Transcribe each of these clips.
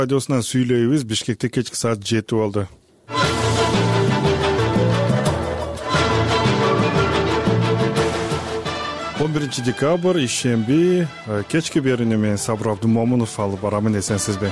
Радиосунан сүйлөйбүз. Бишкекте кечки саат 7 болду. Декабрь ишемби кечки берүүнү мен Сабыр Абдумомунов алып барамын. Эсенсизби?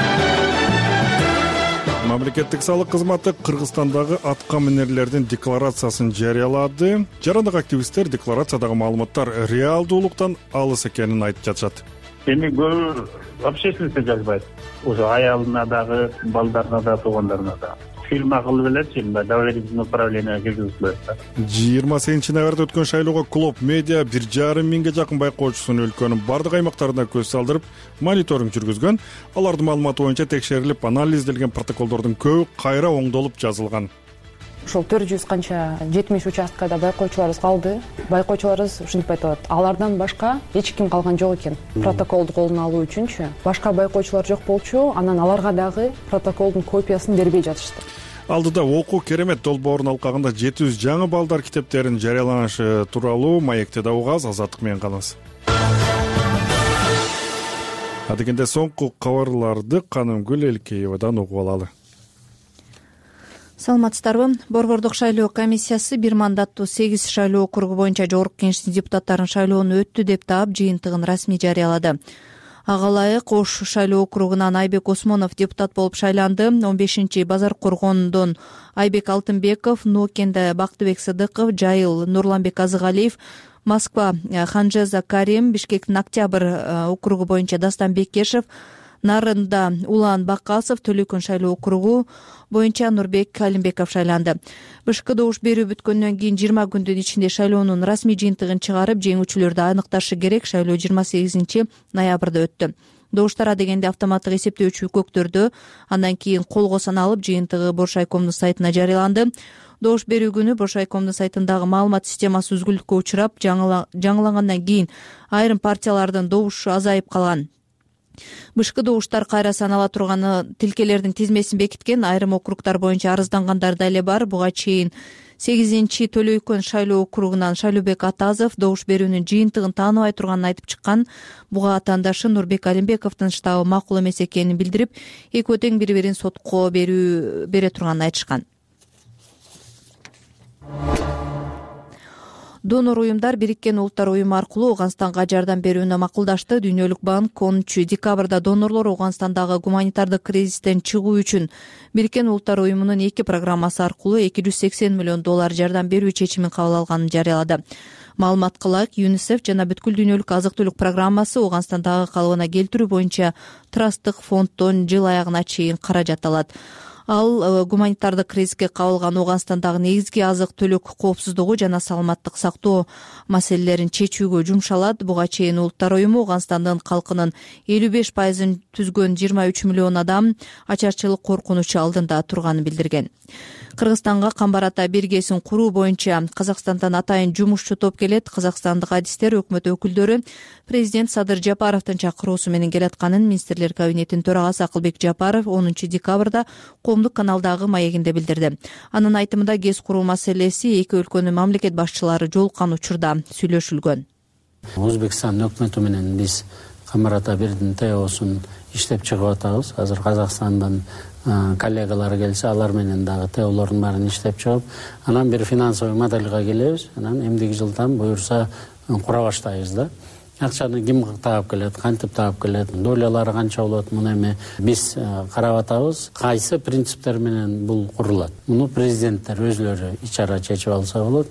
Мамлекеттик салык кызматы Кыргызстандагы атка минерлердин декларациясын жарыялады. Жарандык активисттер декларациядагы маалыматтар реалдуулуктан алыс экенин айтып жатышат. Эми көбү общественностьте жазбайт. Уже аялына дагы, балдарына да, туугандарына да. Фирма кылып элечи, доверительное управление киргизилет да. 28 ноябрда өткөн шайлоого Клоп Медиа 1,5 миңге жакын байкоочусун өлкөнүн бардык аймактарына көз салдырып, мониторинг жүргүзгөн. Алардын маалыматы боюнча текшерилип, анализделген протоколдордун көбү кайра оңдолуп жазылган. Ушул 400 канча 70 участкада байкоочуларыбыз калды. Байкоочуларыбыз ушинтип айтып атат. Алардан башка эч ким калган жок экен. Протоколду колуна алуу үчүнчү. Башка байкоочулар жок болчу, анан аларга дагы протоколдун копиясын бербей жатышты. Алдыда окуу керемет долбоорун алкагында 700 жаңы балдар китептерин жарыяланышы тууралуу маекте да угаз. Азаттык менен калыңыз. Адегенде соңку кабарларды Канымгүл Элкеевадан угуп алалы. Саламатсыздарбы? Борбордук шайлоо комиссиясы бир мандаттуу 8 шайлоо округу боюнча Жогорку Кеңештин депутаттарын шайлоону өттү деп таап, жыйынтыгын расмий жарыялады. Ага ылайык Ош шайлоо округунан Айбек Осмонов депутат болуп шайланды. 15-чи Базар-Коргондон Айбек Алтынбеков, Нуокенде Бактыбек Сыдыков, Жайыл Нурланбек Азыгалиев, Москва Ханжеза Карим, Бишкектин Октябрь округу боюнча Дастан Бекешев, Нарында Улан Бакасов, Төлөкөн шайлоо округу боюнча Нурбек Калимбеков шайланды. БШКда уш берүү бүткөндөн кийин 20 күндүн ичинде шайлоонун расмий жыйынтыгын чыгарып, жеңүүчүлөрдү аныкташы керек. Шайлоо 28 ноябрда өттү. Добуштар адегенде автоматтык эсептөөчү көктөрдө, андан кийин колго саналып, жыйынтыгы Боршайкомдун сайтына жарыяланды. Добуш берүү күнү Боршайкомдун сайтындагы маалымат системасы үзгүлүккө учурап, жаңылангандан кийин айрым партиялардын добушу азайып калган. БШК добуштар кайра санала турганы тилкелердин тизмесин бекиткен. Айрым округдар боюнча арыздангандар да эле бар. Буга чейин 8-чи Төлөйкөн шайлоо округунан Шайлообек Атазов добуш берүүнүн жыйынтыгын тааныбай турганын айтып чыккан. Буга атаандашы Нурбек Алимбековдун штабы макул эмес экенин билдирип, экөө тең бири-бирин сотко бере турганын айтышкан. Донор уюмдар Бириккен Улуттар уюму аркылуу Ауганстанга жардам берүүнү макулдашты. Дүйнөлүк банк 10-декабрда донорлор Ауганстандагы гуманитардык кризистен чыгуу үчүн Бириккен Улуттар уюмунун 2 программасы аркылуу $280 миллион жардам берүү чечимин кабыл алганын жарыялады. Маалымат кылайык, ЮНИСЕФ жана бүткүл дүйнөлүк азык-түлүк программасы Ауганстандагы калыбына келтирүү боюнча трасттык фонддон жыл аягына чейин каражат алат. Ал гуманитардык кризиске кабылган Ауганстандагы негизги азык-түлүк коопсуздугу жана саламаттык сактоо маселелерин чечүүгө жумшалат. Буга чейин Улуттар уюму Ауганстандын калкынын 55% түзгөн 23 миллион адам ачарчылык коркунучу алдында турганын билдирген. Кыргызстанга Камбар ата биргесин куруу боюнча Казакстандан атайын жумушчу топ келет. Казакстандык адистер, өкмөт өкүлдөрү президент Садыр Жапаровдун чакыруусу менен келатканын министрлер кабинетинин төрагасы Акылбек Жапаров 10 декабрда Коомдук каналдагы маегинде билдирди. Анын айтымында ГЭС куруу маселеси эки өлкөнүн мамлекет башчылары жолуккан учурда сүйлөшүлгөн. Өзбекстан өкмөтү менен биз Камбар ата бирдин ТОсун иштеп чыгып атабыз. Азыр Казакстандан коллегалар келсе, алар менен дагы ТОлордун баарын иштеп чыгып, анан бир финансовый модельге келебиз. Анан эмдиги жылдан буюрса кура баштайбыз да. Акчаны ким таап келет, кантип таап келет, долялары канча болот, муну эми биз карап атабыз. Кайсы принциптер менен бул курулат? Муну президенттер өзлөрү ичара чечип алса болот.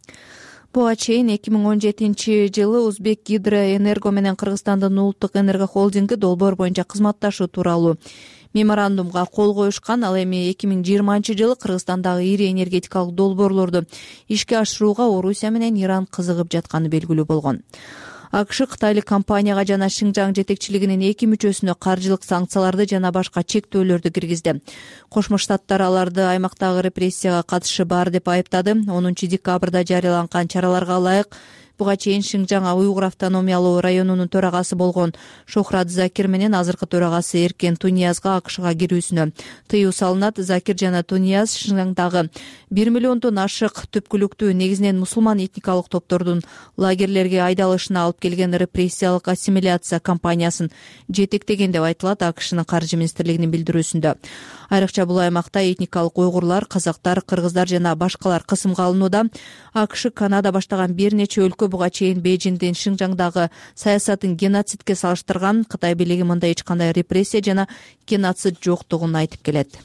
Буга чейин 2017 жылы Узбек Гидроэнерго менен Кыргызстандын улуттук энерго холдинги долбоор боюнча кызматташуу тууралуу меморандумга кол коюшкан. Ал эми 2020 жылы Кыргызстандагы ири энергетикалык долбоорлорду ишке ашырууга Орусия менен Иран кызыгып жатканы белгилүү болгон. АКШ кытайлык компанияга жана Шинжаң жетекчилигинин 2 мүчөсүнө каржылык санкцияларды жана башка чектөөлөрдү киргизди. Кошмо Штаттар аларды аймактагы репрессияга катышы бар деп айыптады. 10 декабрда жарыяланган чараларга ылайык Буга чейин Шинжаң уйгур автономиялуу районунун төрагасы болгон Шохрат Закир менен азыркы төрагасы Эркен Туниязга АКШга кирүүсүнө тыюу салынат. Закир жана Тунияз Шинжаңдагы 1 миллиондон ашык түпкүлүктүү негизинен мусулман этникалык топтордун лагерлерге айдалышына алып келген репрессиялык ассимиляция кампаниясын жетектеген деп айтылат АКШнын каржы министрлигинин билдирүүсүндө. Айрыкча бул аймакта этникалык уйгурлар, казактар, кыргыздар жана башкалар кысымга алынууда. АКШ, Канада баштаган бир нече өлкө буга чейин Бейжиңдин Шинжаңдагы саясатын геноцидке салыштырган. Кытай бийлиги мында эч кандай репрессия жана геноцид жоктугун айтып келет.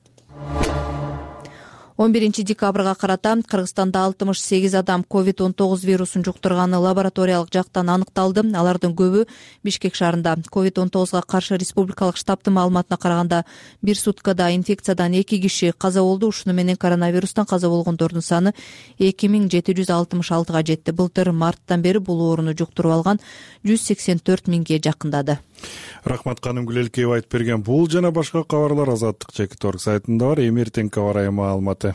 11 декабрга карата Кыргызстанда 68 адам COVID-19 вирусун жуктурганы лабораториялык жактан аныкталды. Алардын көбү Бишкек шаарында. COVID-19га каршы республикалык штабтын маалыматына караганда, бир суткада инфекциядан 2 киши каза болду. Ушуну менен коронавирустан каза болгондордун саны 2766га жетти. Былтыр марттан бери бул ооруну жуктуруп алган 184 миңге жакындады. Рахмат Каным Гүлелкеева айтып берген бул жана башка кабарлар Азаттык Чекиторг сайтында бар. Эмертең кабар маалыматы.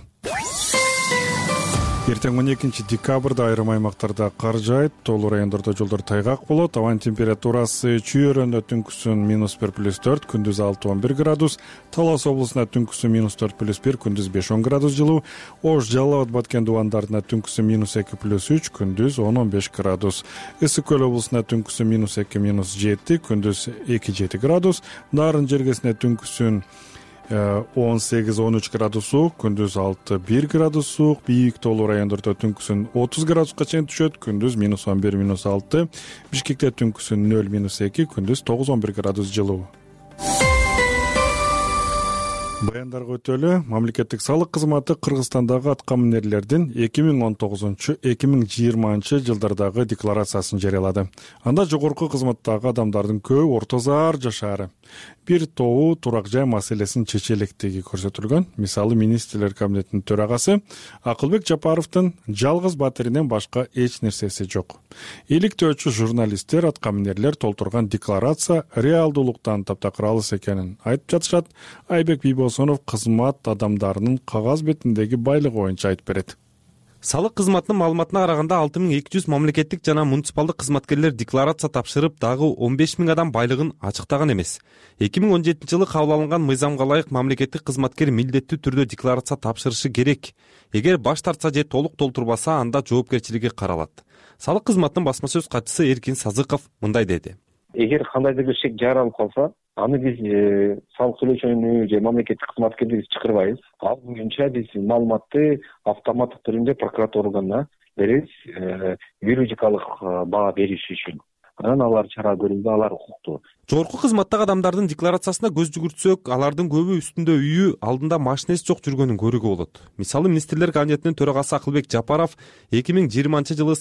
Эртең 12 декабрда айрым аймактарда кар жаайт, тоолуу райондордо жолдор тайгак болот. Абанын температурасы Чүйөрөндө түнкүсүн -1+4, күндүз 6-11 градус, Талас облусунда түнкүсүн -4+1, күндүз 5-10 градус жылуу, Ош, Жалал Абад, Баткен дубандарында түнкүсүн -2+3, күндүз 10-15 градус, Ысык көл облусунда түнкүсүн -2-7, күндүз 2-7 градус, Нарын жергесинде түнкүсүн 18-13 градус суук, күндүз 6-1 градус суук, бийик тоолуу райондордо түнкүсүн 30 градуска чейин түшөт, күндүз -11-6, Бишкекте түнкүсүн 0-2, күндүз 9-11 градус жылуу. Баяндарга өтөлү. Мамлекеттик салык кызматы Кыргызстандагы аткаминерлердин 2019-2020 жылдардагы декларациясын жарыялады. Анда жогорку кызматтагы адамдардын көбү орто заар жашаары, бир тобу турак жай маселесин чече электиги көрсөтүлгөн. Мисалы, министрлер кабинетинин төрагасы Акылбек Жапаровдун жалгыз батиринен башка эч нерсеси жок. Иликтөөчү журналисттер аткаминерлер толтурган декларация реалдуулуктан таптакыр алыс экенин айтып жатышат. Айбек Бийбосонов кызмат адамдарынын кагаз бетиндеги байлыгы боюнча айтып берет. Салык кызматынын маалыматына караганда 6200 мамлекеттик жана муниципалдык кызматкерлер декларация тапшырып, дагы 15 000 адам байлыгын ачыктаган эмес. 2017 жылы кабыл алынган мыйзамга ылайык мамлекеттик кызматкер милдеттүү түрдө декларация тапшырышы керек. Эгер баш тартса же толук толтурбаса, анда жоопкерчилиги каралат. Салык кызматынын басма сөз катчысы Эркин Сазыков мындай деди. Эгер кандайдыр бир шек жаралып калса, аны биз салык төлөөчүнү же мамлекеттик кызматкерди чакырбайбыз. Ал боюнча биз маалыматты автоматтык түрүндө прокуратура органына беребиз, юридикалык баа бериш үчүн. Анан алар чара көрүлдү, алар укуктуу. Жогорку кызматтагы адамдардын декларациясына көз жүгүртсөк, алардын көбү үстүндө үйү, алдында машинеси жок жүргөнүн көрүүгө болот. Мисалы, министрлер кабинетинин төрагасы Акылбек Жапаров 2020 жылы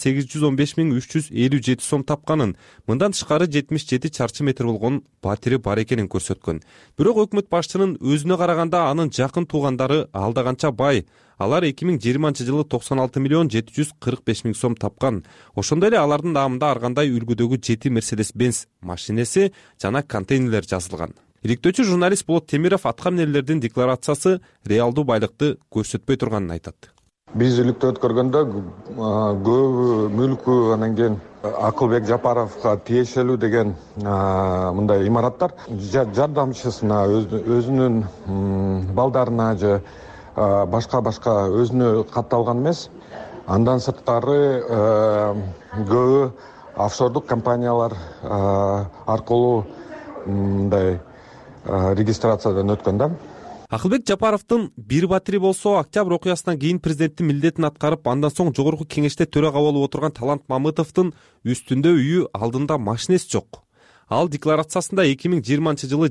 815.357 сом тапканын, мындан тышкары 77 чарчы метр болгон батири бар экенин көрсөткөн. Бирок өкмөт башчынын өзүнө караганда анын жакын туугандары алда канча бай. Алар 2020 жылы 96.745.000 сом тапкан. Ошондой эле алардын наамында ар кандай үлгүдөгү 7 Mercedes-Benz машинеси жана контейнерлер жазылган. Иликтөөчү журналист Болот Темиров аткаминерлердин декларациясы реалдуу байлыкты көрсөтпөй турганын айтат. Биз иликтөө өткөргөндө көбү мүлкү, анан кийин Акылбек Жапаровго тиешелүү деген мындай имараттар жардамчысына, өзүнүн балдарына же башка өзүнө катталган эмес. Андан сырткары көбү офшордук компаниялар аркылуу мындай регистрациядан өткөн да. Акылбек Жапаровдун бир батири болсо, октябрь окуясынан кийин президенттин милдетин аткарып, андан соң жогорку кеңеште төрага болуп отурган Талант Мамытовдун үстүндө үйү, алдында машинеси жок. Ал декларациясында 2020 жылы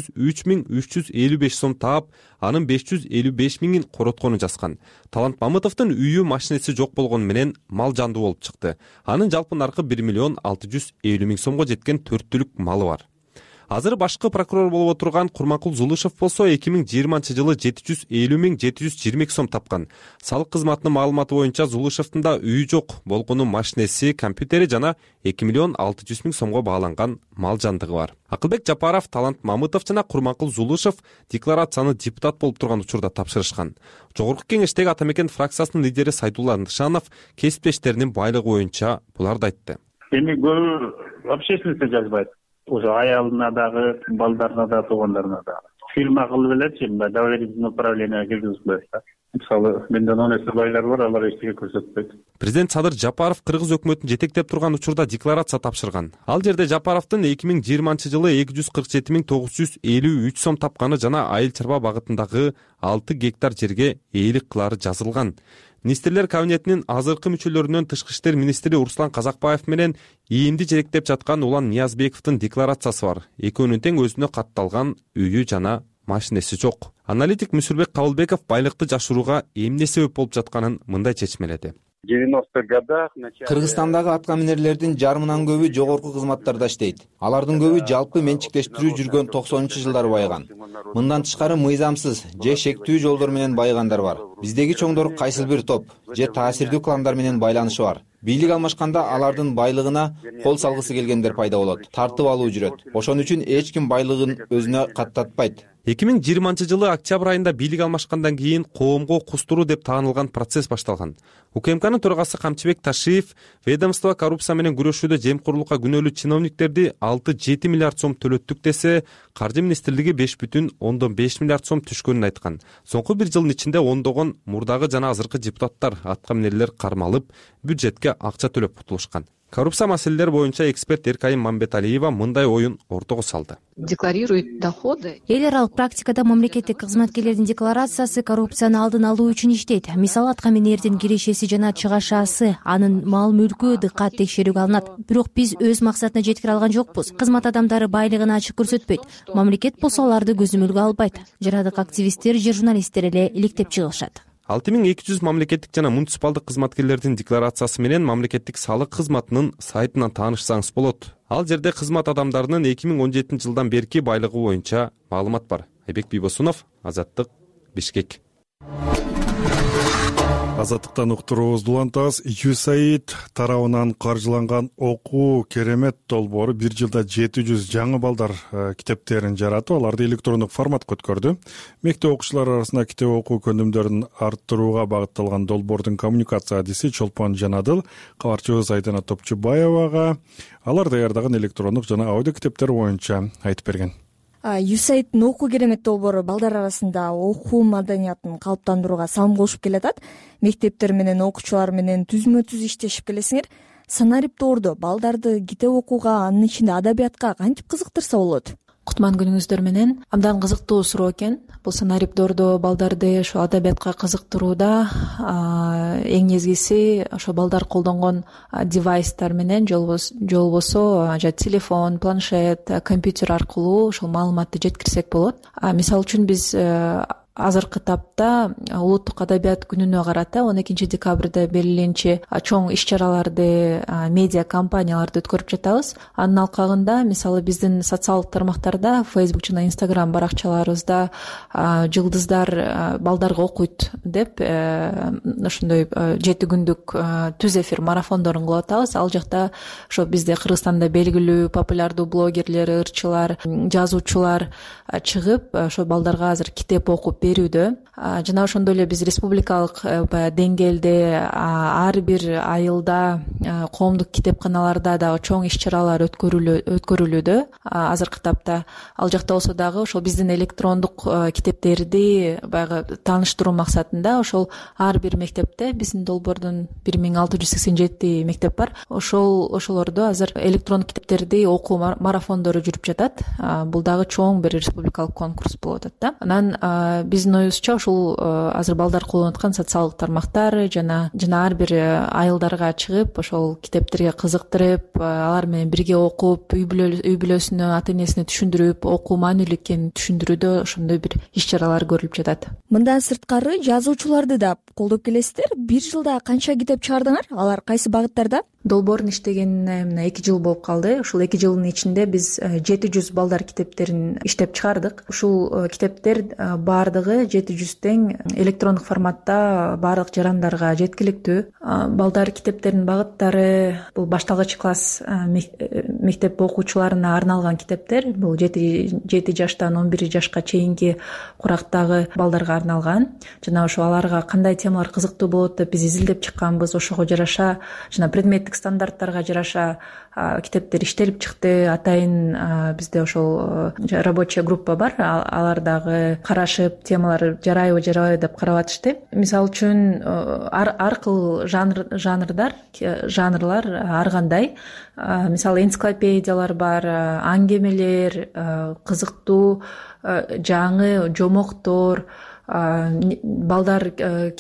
703.355 сом таап, анын 555.000 короткону жазган. Талант Мамытовдун үйү, машинеси жок болгону менен мал жандуу болуп чыкты. Анын жалпы наркы 1.650.000 сомго жеткен 4 түлүк малы бар. Азыр башкы прокурор болуп отурган Курманкул Зулушев болсо 2020-жылы 750 000 сом тапкан. Салык кызматынын маалыматы боюнча Зулушевдин да үйү жок, болгону машинеси, компьютери жана 2 600 000 сомго бааланган мал жандыгы бар. Акылбек Жапаров, Талант Мамытов жана Курманкул Зулушев декларацияны депутат болуп турган учурда тапшырышкан. Жогорку кеңештеги Ата Мекен фракциясынын лидери Сайдулла Нышанов кесиптештеринин байлыгы боюнча буларды айтты. Эми көбү общественностьте жазбайт. Уже аялына дагы, балдарына да, туугандарына да. Фирма кылып элечи, доверительное управление киргизип коет да. Мисалы, менден 10 эсе байлар бар, алар эчтеке көрсөтпөйт. Президент Садыр Жапаров Кыргыз өкмөтүн жетектеп турган учурда декларация тапшырган. Ал жерде Жапаровдун 2020-жылы 247 953 сом тапканы жана айыл чарба багытындагы 6 гектар жерге ээлик кылары жазылган. Министрлер кабинетинин азыркы мүчөлөрүнөн Тышкы иштер министри Руслан Казакбаев менен ийинди жетектеп жаткан Улан Ниязбековдун декларациясы бар. Экөөнүн тең өзүнө катталган үйү жана машинеси жок. Аналитик Мүсүрбек Кабылбеков байлыкты жашырууга эмне себеп болуп жатканын мындай чечмеледи. 90-х годах Кыргызстандагы атка минерлердин жарымынан көбү жогорку кызматтарда иштейт. Алардын көбү жалпы менчиктештирүү жүргөн 90-жылдары байыган. Мындан тышкары мыйзамсыз же шектүү жолдор менен байыгандар бар. Биздеги чоңдор кайсыл бир топ же таасирдүү кландар менен байланышы бар. Бийлик алмашканда алардын байлыгына кол салгысы келгендер пайда болот. Тартып алуу жүрөт. Ошон үчүн эч ким байлыгын өзүнө каттатпайт. 2020-жылы октябрь айында бийлик алмашкандан кийин коомго кустуруу деп таанылган процесс башталган. УКМКнын төрагасы Камчыбек Ташиев ведомство коррупция менен күрөшүүдө жемкорлукка күнөөлүү чиновниктерди 6-7 миллиард сом төлөттүк десе, Каржы министрлиги 5,5 миллиард сом түшкөнүн айткан. Соңку бир жылдын ичинде ондогон мурдагы жана азыркы депутаттар, атка минерлер кармалып, бюджетке акча төлөп кутулушкан. Коррупция маселелери боюнча эксперт Эркайым Мамбеталиева мындай оюн ортого салды. Декларирует доходы. Эл аралык практикада мамлекеттик кызматкерлердин декларациясы коррупцияны алдын алуу үчүн иштейт. Мисалы, атка минердин кирешеси жана чыгашасы, анын мал мүлкү дыккат текшерүүгө алынат. Бирок биз өз максатына жеткире алган жокпуз. Кызмат адамдары байлыгын ачык көрсөтпөйт. Мамлекет болсо аларды көзөмөлгө албайт. Жарадык активисттер же журналисттер эле иликтеп чыгышат. 6200 мамлекеттик жана муниципалдык кызматкерлердин декларациясы менен мамлекеттик салык кызматынын сайтынан таанышсаңыз болот. Ал жерде кызмат адамдарынын 2017 жылдан берки байлыгы боюнча маалымат бар. Айбек Бийбосунов, Азаттык, Бишкек. Азаттыктан уктуруубузду улантабыз. USAID тарабынан каржыланган окуу керемет долбоору бир жылда 700 жаңы балдар китептерин жаратып, аларды электрондук форматка өткөрдү. Мектеп окуучулары арасында китеп окуу көндүмдөрүн арттырууга багытталган долбоордун коммуникация адиси Чолпон Жанадыл кабарчыбыз Айдана Топчубаевага алар даярдаган электрондук жана аудио китептер боюнча айтып берген. USAID'дин окуу керемет долбоору балдар арасында окуу маданиятын калыптандырууга салым кошуп келатат. Мектептер менен окуучулар менен түзмө-түз иштешип келесиңер. Санариптоордо балдарды китеп окууга, анын ичинде адабиятка кантип кызыктырса болот? Кутман күнүңүздөр менен. Абдан кызыктуу суроо экен. Бул санариптоордо балдарды ошо адабиятка кызыктырууда эң негизгиси ошо балдар колдонгон девайстар менен же болбосо телефон, планшет, компьютер аркылуу ошол маалыматты жеткирсек болот. Мисалы үчүн биз азыркы тапта улуттук адабият күнүнө карата 12 декабрда белгиленчи чоң иш-чараларды, медиа кампанияларды өткөрүп жатабыз. Анын алкагында мисалы биздин социалдык тармактарда, Facebook жана Instagram баракчаларыбызда жылдыздар балдарга окуйт деп ошондой 7 күндүк түз эфир марафондорун кылып атабыз. Ал жакта ошо бизде Кыргызстанда белгилүү популярдуу блогерлер, ырчылар, жазуучулар чыгып ошо балдарга азыр китеп окуп берүүдө. Жана ошондой эле биз республикалык деңгээлде ар бир айылда, коомдук китепканаларда дагы чоң иш-чаралар өткөрүлүүдө азыркы тапта. Ал жакта болсо дагы ошол биздин электрондук китептерди баягы тааныштыруу максатында ошол ар бир мектепте биздин долбоордун 1687 мектеп бар. Ошолордо азыр электрондук китептерди окуу марафондору жүрүп жатат. Бул дагы чоң бир республикалык конкурс болуп атат да. Анан биздин оюбузча ошол ушул азыр балдар колдонуп аткан социалдык тармактар жана ар бир айылдарга чыгып ошол китептерге кызыктырып алар менен бирге окуп үй бүлөсүнө ата энесине түшүндүрүп окуу маанилүү экенин түшүндүрүүдө ошондой бир иш чаралар көрүлүп жатат. Мындан сырткары жазуучуларды да колдоп келесиздер. Бир жылда канча китеп чыгардыңар? Алар кайсы багыттарда? Долбоордун иштегенине мына 2 жыл болуп калды. Ушул 2 жылдын ичинде биз 700 балдар китептерин иштеп чыгардык. Ушул китептер баардыгы 700 тең электрондук форматта баардык жарандарга жеткиликтүү. Балдар китептеринин багыттары бул башталгыч класс мектеп окуучуларына арналган китептер. Бул 7 жаштан 11 жашка чейинки курактагы балдарга арналган. Жана ошо аларга кандай темалар кызыктуу болот деп биз изилдеп чыкканбыз. Ошого жараша жана предметтик стандарттарга жараша китептер иштелип чыкты. Атайын бизде ошол рабочая группа бар. Алар дагы карашып, темалар жарайбы, жарабайбы деп карап атышты. Мисалы үчүн ар кыл жанрлар ар кандай. Мисалы энциклопедиялар бар, аңгемелер, кызыктуу жаңы жомоктор, балдар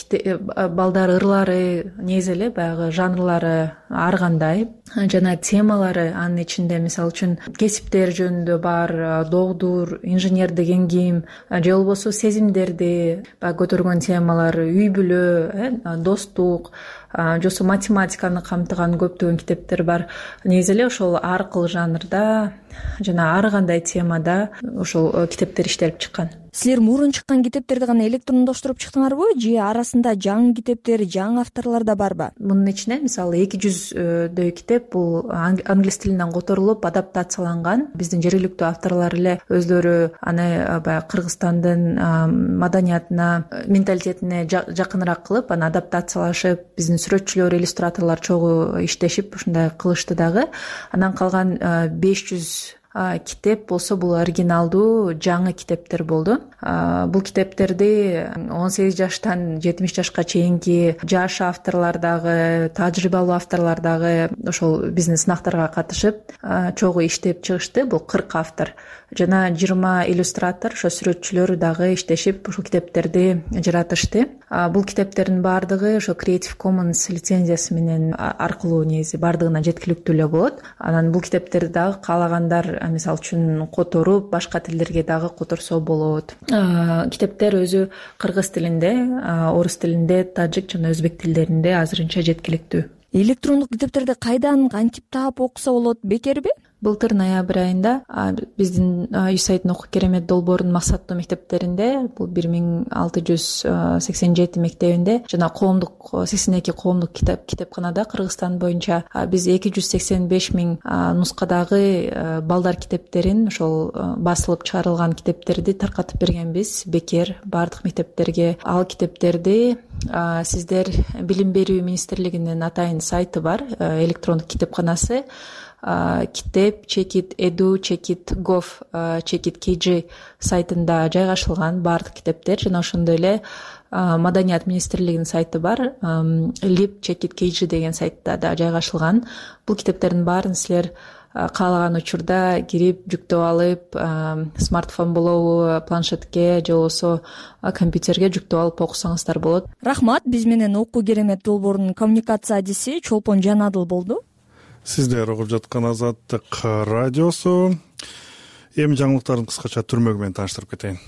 ырлары, негизи эле баягы жанрлары ар кандай жана темалары анын ичинде мисалы үчүн кесиптер жөнүндө бар, догдур, инженердик эңгим же болбосо сезимдерди көтөргөн темалар, үй бүлө, достук же болбосо математиканы камтыган көптөгөн китептер бар. Негизи эле ошол ар кыл жанрда жана ар кандай темада ошол китептер иштелип чыккан. Силер мурун чыккан китептерди гана электрондоштуруп чыктыңарбы же арасында жаңы китептер, жаңы авторлор да барбы? Мунун ичинде мисалы 200дөй китеп бул англис тилинен которулуп адаптацияланган. Биздин жергиликтүү авторлор эле өздөрү аны баягы Кыргызстандын маданиятына, менталитетине жакыныраак кылып, аны адаптациялашып, биздин сүрөтчүлөр, иллюстраторлор чогуу иштешип ушундай кылышты дагы. Анан калган 500 китеп болсо бул оригиналдуу жаңы китептер болду. Бул китептерди 18 жаштан 70 жашка чейинки жаш авторлор дагы, тажрыйбалуу авторлор дагы ошол биздин сынактарга катышып чогуу иштеп чыгышты. Бул 40 автор жана 20 иллюстратор, ошо сүрөтчүлөр дагы иштешип ушул китептерди жаратышты. Бул китептердин баардыгы ошо Creative Commons лицензиясы менен аркылуу негизи баардыгына жеткиликтүү эле болот. Анан бул китептерди дагы каалагандар мисалы үчүн которуп, башка тилдерге дагы которсо болот. Китептер өзү кыргыз тилинде, орус тилинде, тажик жана өзбек тилдеринде азырынча жеткиликтүү. Электрондук китептерди кайдан кантип таап окуса болот, бекерби? Былтыр ноябрь айында биздин USAID'дин Окуу керемет долбоорунун максаттуу мектептеринде, бул 1687 мектебинде жана 82 коомдук китепканада Кыргызстан боюнча биз 285 000 нускадагы балдар китептерин, ошол басылып чыгарылган китептерди таркатып бергенбиз бекер баардык мектептерге. Ал китептерди сиздер Билим берүү министрлигинин атайын сайты бар, электрондук китепканасы. Китеп #edu #gov.kg сайтында жайгашылган баардык китептер жана ошондой эле Маданият министрлигинин сайты бар, lib.kg деген сайтта да жайгашылган. Бул китептердин баарын силер каалаган учурда кирип жүктөп алып, смартфон болобу, планшетке же болбосо компьютерге жүктөп алып окусаңыздар болот. Рахмат. Биз менен Окуу керемет долбоорунун коммуникация адиси Чолпон Жанадыл болду. Сиздер угуп жаткан Азаттык радиосу. Эми жаңылыктарын кыскача түрмөгү менен тааныштырып кетейин.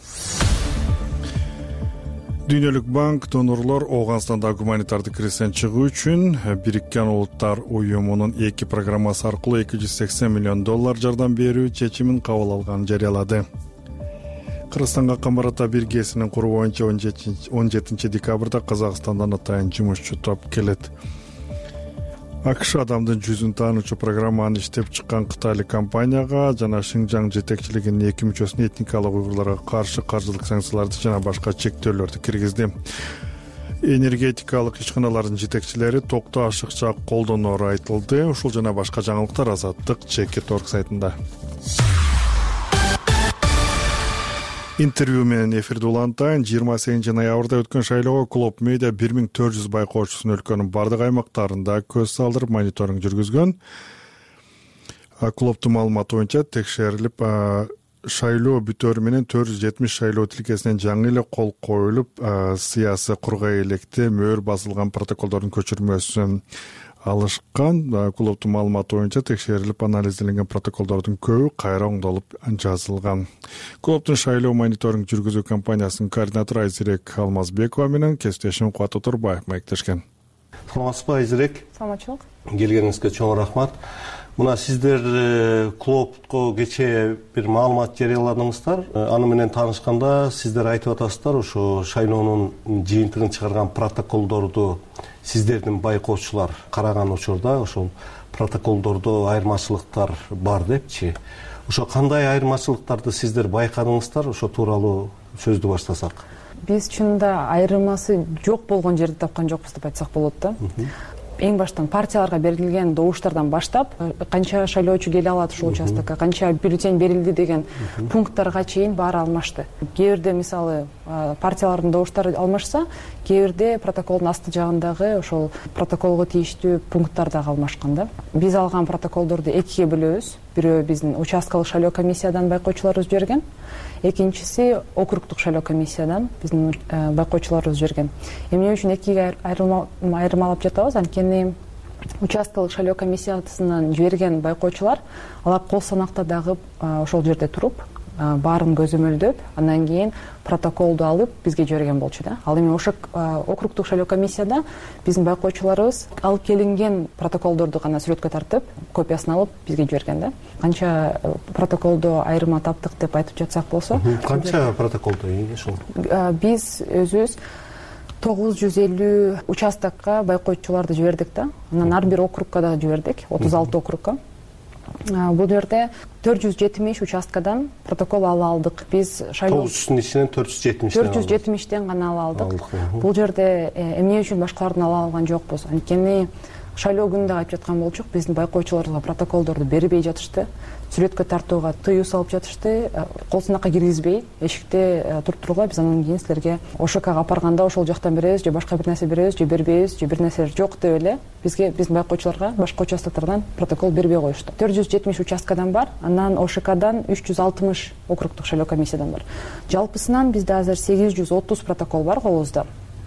Дүйнөлүк банк донорлор Ооганстанда гуманитардык кризистен чыгуу үчүн Бириккен Улуттар уюмунун 2 программасы аркылуу $280 миллион жардам берүү чечимин кабыл алганын жарыялады. Кыргызстанга камарата биргесинин куруу боюнча 17 декабрда Казакстандан атайын жумушчу топ келет. АКШ адамдын жүзүн таануучу программаны иштеп чыккан кытайлык компанияга жана Шинжаң жетекчилигинин 2 мүчөсүнө этникалык уйгурларга каршы каржылык санкцияларды жана башка чектөөлөрдү киргизди. Энергетикалык ишканалардын жетекчилери токту ашыкча колдонору айтылды. Ушул жана башка жаңылыктар Азаттык @org сайтында. Интервью менен эфирди улантайын. 28 ноябрда өткөн шайлоого Клоп Медиа 1400 байкоочусун өлкөнүн бардык аймактарында көз салдырып мониторинг жүргүзгөн. Клоптун маалыматы боюнча текшерилип шайлоо бүтөөрү менен 470 шайлоо тилкесинен жаңы эле кол коюлуп, сыясий кургай электе мөөр басылган протоколдордун көчүрмөсүн алышкан. Клубдун маалыматы боюнча текшерилип анализделенген протоколдордун көбү кайра оңдолуп жазылган. Клубдун шайлоо мониторинг жүргүзүү компаниясынын координатору Айзирек Алмазбекова менен кесиптешим Кубат Отурбаев маектешкен. Саламатсызбы, Айзирек? Саламатчылык. Келгениңизге чоң рахмат. Мына сиздер клубко кечээ бир маалымат жарыяладыңыздар. Аны менен таанышканда сиздер айтып атасыздар, ошо шайлоонун жыйынтыгын чыгарган протоколдорду сиздердин байкоочулар караган учурда ошол протоколдордо айырмачылыктар бар депчи. Ошо кандай айырмачылыктарды сиздер байкадыңыздар? Ошо тууралуу сөздү баштасак. Биз чынында айырмасы жок болгон жерди тапкан жокпуз деп айтсак болот да. Эң баштан партияларга берилген добуштардан баштап, канча шайлоочу келе алат ушул участокко, канча бюллетень берилди деген пункттарга чейин баары алмашты. Кээ бирде мисалы партиялардын добуштары алмашса, кээ бирде протоколдун асты жагындагы ошол протоколго тийиштүү пункттар дагы алмашкан да. Биз алган протоколдорду экиге бөлөбүз. Бирөө биздин участкалык шайлоо комиссиядан байкоочуларыбыз жиберген, экинчиси округдук шайлоо комиссиядан биздин байкоочуларыбыз жиберген. Эмне үчүн экиге айырмалап жатабыз? Анткени участкалык шайлоо комиссиясынан жиберген байкоочулар алар кол санакта дагы ошол жерде туруп, баарын көзөмөлдөп, андан кийин протоколду алып бизге жиберген болчу да. Ал эми ошо округдук шайлоо комиссияда биздин байкоочуларыбыз алып келинген протоколдорду гана сүрөткө тартып, копиясын алып бизге жиберген да. Канча протоколдо айырма таптык деп айтып жатсак болсо, канча протоколдо ошол? Биз өзүбүз 950 участокко байкоочуларды жибердик да. Анан ар бир округка да жибердик, 36 округка. Бул жерде 470 участкадан протокол ала алдык. Биз шайлоо 900-дун ичинен 470-тен гана ала алдык. Бул жерде эмне үчүн башкалардын ала алган жокпуз? Анткени шайлоо күнүндө айтып жаткан болчук, биздин байкоочуларга протоколдорду бербей жатышты, сүрөткө тартууга тыюу салып жатышты, кол санакка киргизбей, эшикте туруп биз анан кийин силерге ОШКга апарганда ошол жактан беребиз, же башка бир нерсе беребиз, же бербейбиз, же бир нерсе жок деп эле бизге биздин байкоочуларга башка участоктардан протокол бербей коюшту. 470 участкадан бар, анан ОШКдан 360 округдук шайлоо комиссиядан бар. Жалпысынан бизде азыр 830 протокол бар колубузда.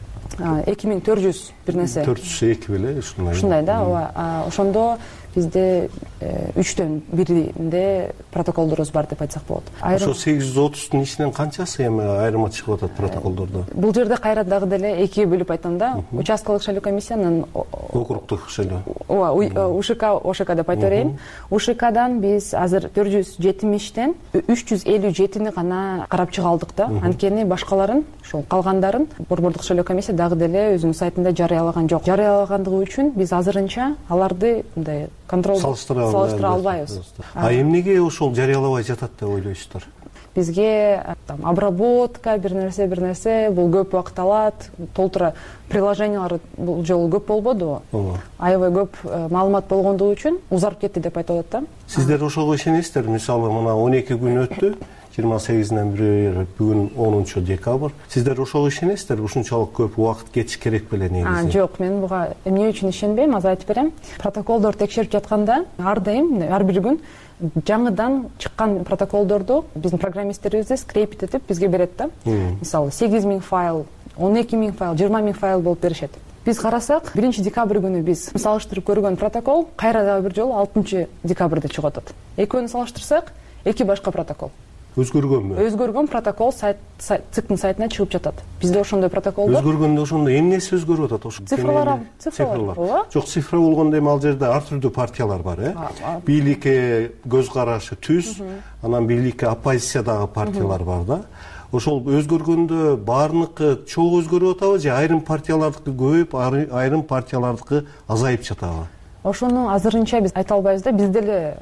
2400 бир нерсе. 402 беле ушундай да. Ошондо бизде 3төн биринде протоколдорубуз бар деп айтсак болот. Ошо 830-дун ичинен канчасы эми айырма чыгып атат протоколдордо? Бул жерде кайра дагы деле экиге бөлүп айтам да. Участкалык шайлоо комиссиянын округдук шайлоо. УШК, ОШК деп айта берейин. УШКдан биз азыр 470тен 357-ни гана карап чыга алдык да. Анткени башкаларын, ошол калгандарын борбордук шайлоо комиссия дагы деле өзүнүн сайтында жарыялаган жок. Жарыялагандыгы үчүн биз азырынча аларды мындай салыштыра албайбыз. Эмнеге ошол жарыялабай жатат деп ойлойсуздар? Бизге обработка бир нерсе бул көп убакыт алат, толтура приложениялар бул жолу көп болбоду. Аябай көп маалымат болгондугу үчүн узарып кетти деп айтып атат да. Сиздер ошого ишенесиздер? Мисалы мына 12 күн өттү, 28-нен бери бүгүн 10-декабрь. Сиздер ошого ишенесиздер? Ушунчалык көп убакыт кетиш керек беле негизи? Жок, мен буга эмне үчүн ишенбейм, азыр айтып берем. Протоколдор текшерип жатканда ар дайым, ар бир күн жаңыдан чыккан протоколдорду биздин программисттерибиз скрепить этип бизге берет да. Мисалы 8000 файл, 12000 файл, 20000 файл болуп беришет. Биз карасак, 1-декабрь күнү биз салыштырып көргөн протокол кайра дагы бир жолу 6-декабрда чыгып атат. Экөөнү салыштырсак, эки башка протокол. Өзгөргөнбү? Өзгөргөн протокол ЦИКтин сайтына чыгып жатат. Бизде ошондой протоколдор. Өзгөргөндө ошондо эмнеси өзгөрүп атат? Ошо цифрлар. Жок, цифра болгондо эми ал жерде ар түрдүү партиялар бар, бийликке көз карашы түз, анан бийликке оппозициядагы партиялар бар да. Ошол өзгөргөндө баарыныкы чоң өзгөрүп атабы же айрым партиялардыкы көбөйүп, айрым партиялардыкы азайып жатабы? Ошону азырынча биз айта албайбыз да. Биз деле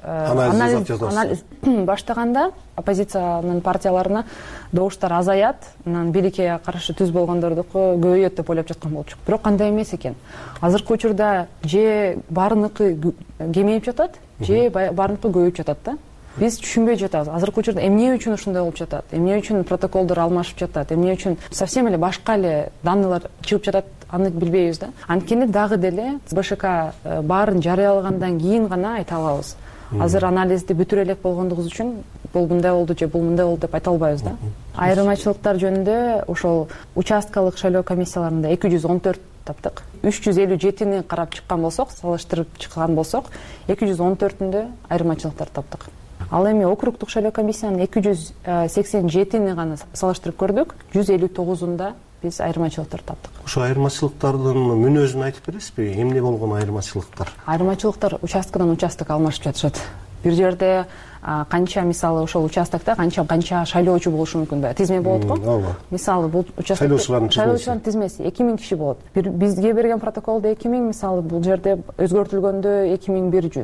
анализ баштаганда оппозициянын партияларына добуштар азаят, анан бийликке каршы түз болгондордуку көбөйөт деп ойлоп жаткан болчук. Бирок андай эмес экен. Азыркы учурда же баарыныкы кемейип жатат, же баарыныкы көбөйүп жатат да. Биз түшүнбөй жатабыз. Азыркы учурда эмне үчүн ушундай болуп жатат? Эмне үчүн протоколдор алмашып жатат? Эмне үчүн совсем эле башка эле данныйлар чыгып жатат? Аны билбейбиз да. Анткени дагы деле БШК баарын жарыялагандан кийин гана айта алабыз. Азыр анализди бүтүрө элек болгондугубуз үчүн бул мындай болду же бул мындай болду деп айта албайбыз да. Айырмачылыктар жөнүндө ошол участкалык шайлоо комиссияларында 214 таптык. 357-ни карап чыккан болсок, салыштырып чыккан болсок, 214-үндө айырмачылыктар таптык. Ал эми округдук шайлоо комиссиянын 287-ни гана салыштырып көрдүк. 159-унда биз айырмачылыктар таптык. Ошо айырмачылыктардын мүнөзүн айтып бересизби? Эмне болгон айырмачылыктар? Айырмачылыктар участкадан участокко алмашып жатышат. Бир жерде канча, мисалы, ошол участокто канча шайлоочу болушу мүмкүн да. Тизме болот го. Ооба. Мисалы, бул участокто шайлоочулардын тизмеси 2000 киши болот. Бизге берген протоколдо 2000, мисалы, бул жерде өзгөртүлгөндө 2100,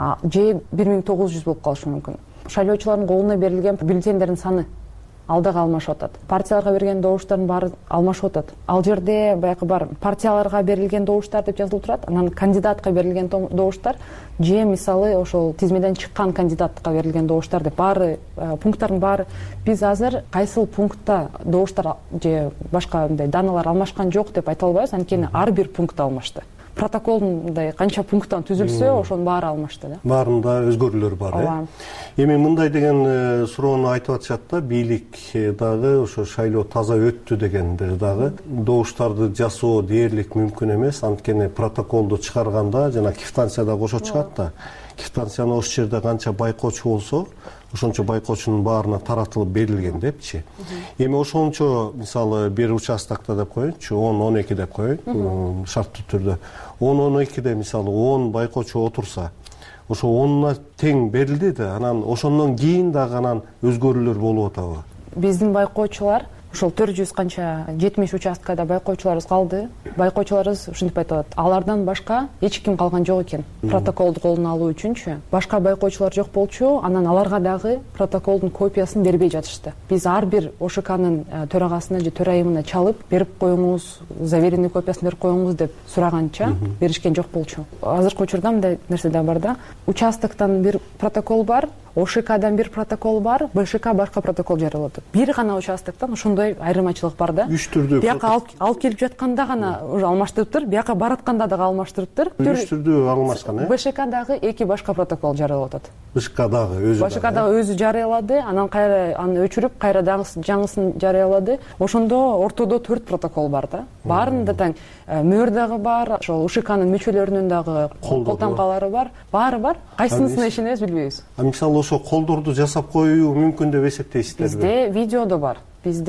же 1900 болуп калышы мүмкүн. Шайлоочулардын колуна берилген бюллетендердин саны ал дагы алмашып атат. Партияларга берген добуштардын баары алмашып атат. Ал жерде баягы бар партияларга берилген добуштар деп жазылып турат. Анан кандидатка берилген добуштар же мисалы ошол тизмеден чыккан кандидатка берилген добуштар деп баары пункттардын баары биз азыр кайсыл пунктта добуштар же башка мындай даналар алмашкан жок деп айта албайбыз, анткени ар бир пункт алмашты. Протоколдун мындай канча пункттан түзүлсө, ошонун баары алмашты да. Баарында өзгөрүүлөр бар, Эми мындай деген суроону айтып атышат да, бийлик дагы ошо шайлоо таза өттү дегендер дагы добуштарды жасоо дээрлик мүмкүн эмес, анткени протоколду чыгарганда жана квитанцияда кошо чыгат да. Квитанцияны ошол жерде канча байкоочу болсо, ошончо байкоочунун баарына таратылып берилген депчи. Эми ошончо, мисалы, бир участокто деп коеюнчу, 10-12 деп коеюн, шарттуу түрдө. 10-12де мисалы 10 байкоочу отурса, ошо 10-на тең берилди да, анан ошондон кийин дагы анан өзгөрүүлөр болуп атабы? Биздин байкоочулар ошол 400 канча 70 участкада байкоочуларыбыз калды. Байкоочуларыбыз ушинтип айтып атат. Алардан башка эч ким калган жок экен. Протоколду колуна алуу үчүнчү. Башка байкоочулар жок болчу, анан аларга дагы протоколдун копиясын бербей жатышты. Биз ар бир ОШКнын төрагасына же төрайымына чалып, берип коюңуз, заверенный копиясын берип коюңуз деп сураганча беришкен жок болчу. Азыркы учурда мындай нерсе да бар да. Участоктон бир протокол бар, ОШКдан бир протокол бар, БШК башка протокол жарыялады. Бир гана участоктон ошондой айырмачылык бар да. Үч түрдүү. Бияка алып келип жатканда гана уже алмаштырыптыр, бияка баратканда дагы алмаштырыптыр. Үч түрдүү алмашкан, БШК дагы 2 башка протокол жарыялап атат. БШК дагы өзү. БШК дагы өзү жарыялады, анан кайра аны өчүрүп, кайра жаңысын жарыялады. Ошондо ортодо 4 протокол бар да. Баарында тең мөр дагы бар, ошол УШКнын мүчөлөрүнүн дагы колтаңкалары бар, баары бар. Кайсынысына ишенебиз билбейбиз. Мисалы ошо колдорду жасап коюу мүмкүн деп эсептейсиздерби? Бизде видеодо бар. Биз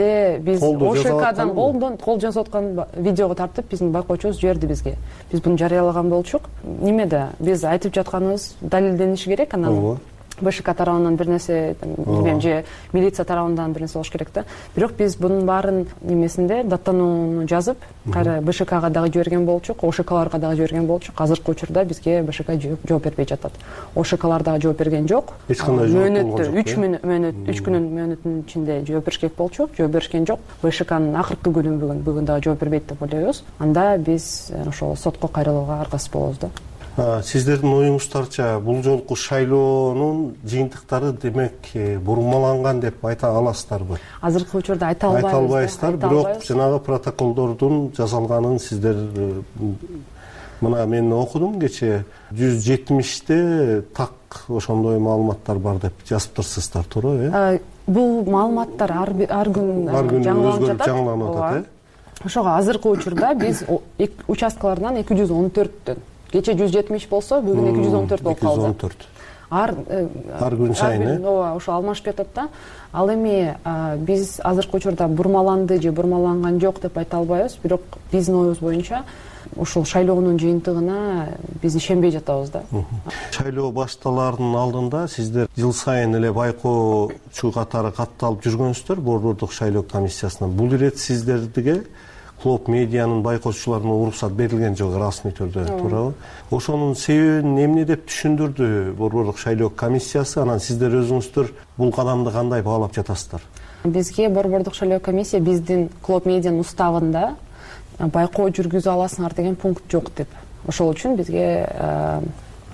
ОШКдан кол жасап аткан видеого тартып биздин байкоочубуз жиберди бизге. Биз буну жарыялаган болчук. Немеде биз айтып жатканыбыз далилдениши керек, анан БШК тарабынан бир нерсе, билбейм, же милиция тарабынан бир нерсе болуш керек да. Бирок биз бунун баарын немесинде даттанууну жазып, кайра БШКга дагы жиберген болчук, ОШКларга дагы жиберген болчук. Азыркы учурда бизге БШК жооп бербей жатат. ОШКлар дагы жооп берген жок. Эч кандай жооп болгон жок. 3 күнүн мөөнөтүнүн ичинде жооп беришкек болчу, жооп беришкен жок. БШКнын акыркы күнү бүгүн дагы жооп бербейт деп ойлойбуз. Анда биз ошол сотко кайрылууга аргасыз болобуз да. Сиздердин оюңуздарча бул жолку шайлоонун жыйынтыктары демек бурмаланган деп айта аласыздарбы? Азыркы учурда айта албайбыз. Айта албайсыздар, бирок жанагы протоколдордун жасалганын сиздер мына мен окудум кече 170те так ошондой маалыматтар бар деп жазып турсуздар, туура, Бул маалыматтар ар күн жаңыланып атат, Ошого азыркы учурда биз участкалардан 214төн кече 170 болсо, бүгүн 214 болуп калды. 214. Ар күн сайын, ооба, ошо алмашып жатат да. Ал эми биз азыркы учурда бурмаланды же бурмаланган жок деп айта албайбыз, бирок биздин оюбуз боюнча ушул шайлоонун жыйынтыгына биз ишенбей жатабыз да. Шайлоо башталаардын алдында сиздер жыл сайын эле байкоочу катары катталып жүргөнсүздөр Борбордук шайлоо комиссиясына. Бул ирет сиздерге Клоп медианын байкоочуларына уруксат берилген жок расмий түрдө, туурабы? Ошонун себебин эмне деп түшүндүрдү Борбордук шайлоо комиссиясы? Анан сиздер өзүңүздөр бул кадамды кандай баалап жатасыздар? Бизге Борбордук шайлоо комиссия биздин Клоп медианын уставында байкоо жүргүзө аласыңар деген пункт жок деп. Ошол үчүн бизге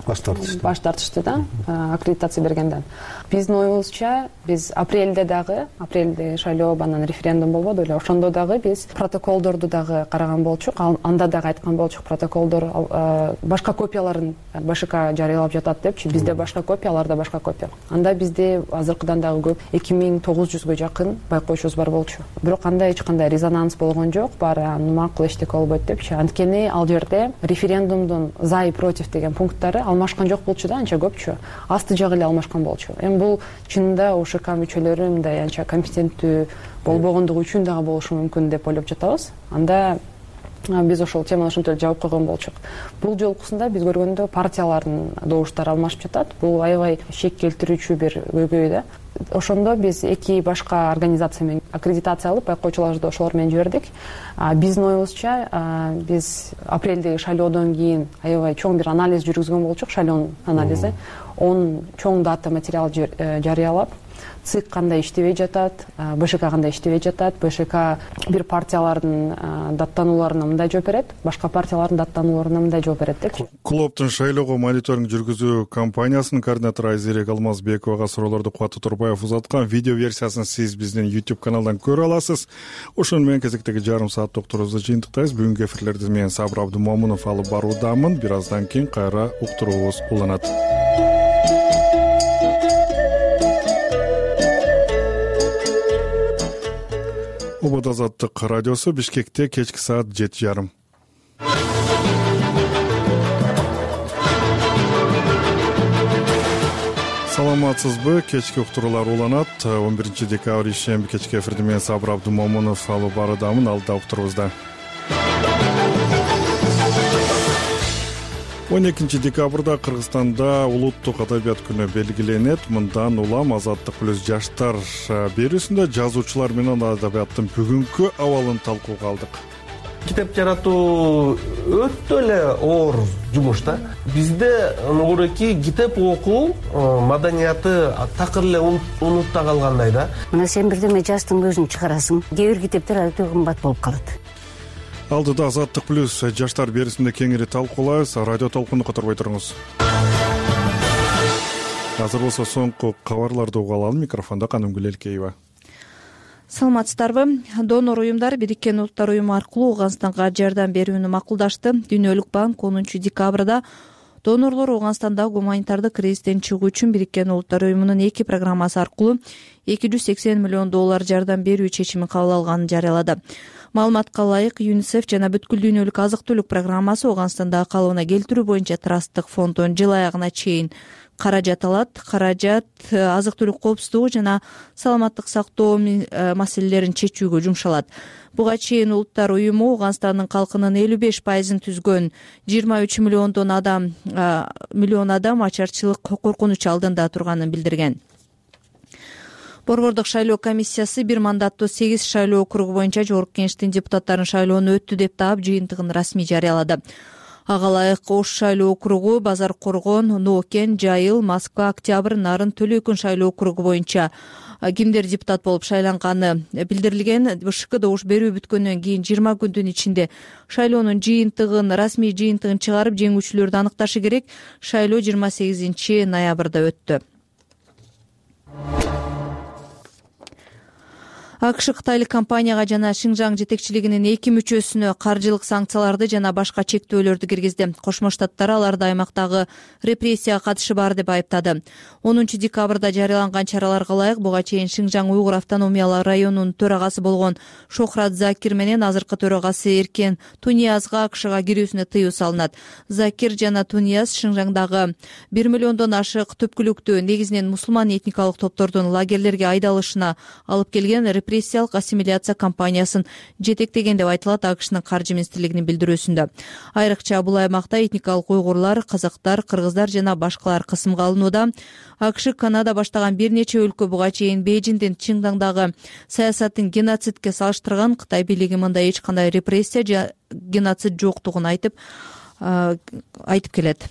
баш тартышты да аккредитация бергенден. Биздин оюбузча биз апрелде шайлоо анан референдум болбоду эле, ошондо дагы биз протоколдорду дагы караган болчук, анда дагы айткан болчук, протоколдор башка копияларын БШК жарыялап жатат депчи, бизде башка копия, аларда башка копия. Анда бизде азыркыдан дагы көп 2900 жакын байкоочубуз бар болчу. Бирок анда эч кандай резонанс болгон жок, баары макул эчтеке болбойт депчи. Анткени ал жерде референдумдун за и против деген пункттары алмашкан жок болчу да, анча көпчү. Асты жагы эле алмашкан болчу. Эми бул чынында УШК мүчөлөрү мындай анча компетенттүү болбогондугу үчүн дагы болушу мүмкүн деп ойлоп жатабыз. Анда биз ошол теманы ошентип эле жабып койгон болчук. Бул жолкусунда биз көргөндө партиялардын добуштары алмашып жатат. Бул аябай шек келтирүүчү бир көйгөй да. Ошондо биз эки башка организация менен аккредитация алып, байкоочуларды ошолор менен жибердик. Биздин оюбузча биз апрелдеги шайлоодон кийин аябай чоң бир анализ жүргүзгөн болчук, шайлоонун анализи. 10 чоң дата материал жарыялап, ЦИК кандай иштебей жатат, БШК кандай иштебей жатат, БШК бир партиялардын даттанууларына мындай жооп берет, башка партиялардын даттанууларына мындай жооп берет депчи. Клубтун шайлоого мониторинг жүргүзүү компаниясынын координатору Айзерек Алмазбековага суроолорду Кубат Турбаев узаткан. Видео версиясын сиз биздин YouTube каналдан көрө аласыз. Ошону менен кезектеги жарым сааттык уктуруубузду жыйынтыктайбыз. Бүгүнкү эфирлерди мен Сабыр Абдумомунов алып баруудамын. Бир аздан кийин кайра уктуруубуз уланат. Убада Азаттык радиосу, Бишкекте кечки саат 7:30. Саламатсызбы? Кечки уктуруулар уланат. 11 декабрь ишемби кечки эфирди мен Сабыр Абдумомунов алып баруудамын. Алда уктуруубузда 12 декабрда Кыргызстанда улуттук адабият күнү белгиленет. Мындан улам Азаттык плюс жаштар берүүсүндө жазуучулар менен адабияттын бүгүнкү абалын талкууга алдык. Китеп жаратуу өтө эле оор жумуш да. Бизде нугуреки китеп окуу маданияты такыр эле унутта калгандай да. Мына сен бирдеме жаштын көзүн чыгарасың. Кээ бир китептер өтө кымбат болуп калат. Алдыда Азаттык плюс жаштар берүүсүндө кеңири талкуулайбыз. Радио толкунду которбой туруңуз. Азыр болсо соңку кабарларды угуп алалы. Микрофондо Канымгүл Элкеева. Саламатсыздарбы? Донор уюмдар Бириккен Улуттар уюму аркылуу Ооганстанга жардам берүүнү макулдашты. Дүйнөлүк банк 10 декабрда донорлор Ооганстанда гуманитардык кризистен чыгуу үчүн Бириккен Улуттар уюмунун 2 программасы аркылуу $280 миллион жардам берүү чечимин кабыл алганын жарыялады. Маалыматка ылайык, ЮНИСЕФ жана бүткүл дүйнөлүк азык-түлүк программасы Ооганстандагы калыбына келтирүү боюнча трасттык фонддон жыл аягына чейин каражат алат. Каражат азык-түлүк коопсуздугу жана саламаттык сактоо маселелерин чечүүгө жумшалат. Буга чейин Улуттар уюму Ооганстандын калкынын 55%-ын түзгөн 23 миллион адам ачарчылык коркунуч алдында турганын билдирген. Борбордук шайлоо комиссиясы бир мандаттуу 8 шайлоо округу боюнча Жогорку Кеңештин депутаттарын шайлоону өттү деп таап, жыйынтыгын расмий жарыялады. Ага ылайык Ош шайлоо округу, Базар Коргон, Нокен, Жайыл, Москва, Октябрь, Нарын, Төлөйкүн шайлоо округу боюнча кимдер депутат болуп шайланганы билдирилген. БШК добуш берүү бүткөндөн кийин 20 күндүн ичинде шайлоонун жыйынтыгын, расмий жыйынтыгын чыгарып, жеңүүчүлөрдү аныкташы керек. Шайлоо 28 ноябрда өттү. АКШ кытайлык компанияга жана Шинжаң жетекчилигинин 2 мүчөсүнө каржылык санкцияларды жана башка чектөөлөрдү киргизди. Кошмо Штаттар аларды аймактагы репрессияга катышы бар деп айыптады. 10 декабрда жарыяланган чараларга ылайык буга чейин Шинжаң уйгур автономиялык районунун төрагасы болгон Шохрат Закир менен азыркы төрагасы Эркен Туниязга АКШга кирүүсүнө тыюу салынат. Закир жана Тунияз Шинжаңдагы 1 миллиондон ашык төпкүлүктүү, негизинен мусулман этникалык топтордун лагерлерге айдалышына алып келген репрессиялык ассимиляция кампаниясын жетектеген деп айтылат АКШнын каржы министрлигинин билдирүүсүндө. Айрыкча бул аймакта этникалык уйгурлар, казактар, кыргыздар жана башкалар кысымга алынууда. АКШ Канада баштаган бир нече өлкө буга чейин Бейжиңдин Чингдаңдагы саясатын геноцидке салыштырган. Кытай бийлиги мында эч кандай репрессия же геноцид жоктугун айтып келет.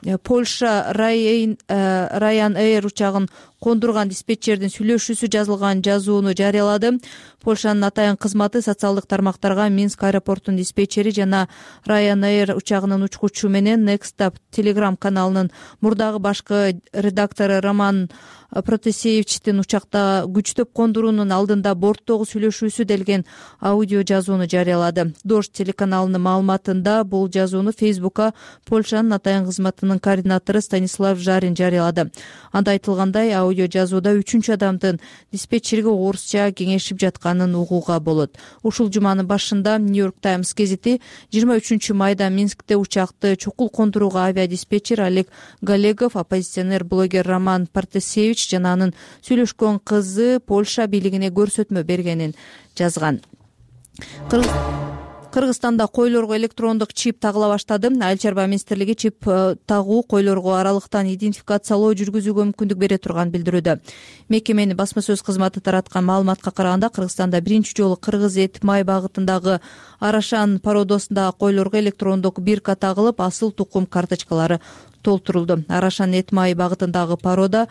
Польша Ryanair учагын кондурган диспетчердин сүйлөшүүсү жазылган жазууну жарыялады. Польшанын атайын кызматы социалдык тармактарга Минск аэропортунун диспетчери жана Ryanair учагынын учкучу менен Nextstop Telegram каналынын мурдагы башкы редактору Роман Протасевичтин учакта күчтөп кондуруунун алдында борттогу сүйлөшүүсү делген аудио жазууну жарыялады. Дождь телеканалынын маалыматында бул жазууну Фейсбукка Польшанын атайын кызматынын координатору Станислав Жарин жарыялады. Анда айтылгандай, аудио жазууда 3 адамдын диспетчерге орусча кеңешип жатканын угууга болот. Ушул жуманын башында Нью-Йорк Таймс гезити 23 майда Минскте учакты чукул кондурууга авиадиспетчер Олег Галегов, оппозиционер блогер Роман Протасевич жана анын сүйлөшкөн кызы Польша бийлигине көрсөтмө бергенин жазган. Кыргызстанда койлорго электрондук чип тагыла баштады. Айыл чарба министрлиги чип тагуу койлорго аралыктан идентификациялоо жүргүзүүгө мүмкүндүк бере турганын билдирүүдө. Мекеменин басма сөз кызматы тараткан маалыматка караганда, Кыргызстанда биринчи жолу Кыргыз эт май багытындагы Арашан породосундагы койлорго электрондук бирка тагылып, асыл тукум карточкалары толтурулду. Арашан эт май багытындагы порода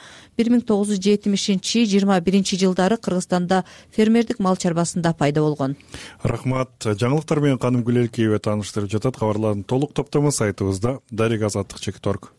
1970-21 жылдары Кыргызстанда фермердик мал чарбасында пайда болгон. Рахмат. Жаңылыктар менен Каным Гүлелкеева тааныштырып жатат. Кабарлардын толук топтому сайтыбызда darek-azаттыk.org.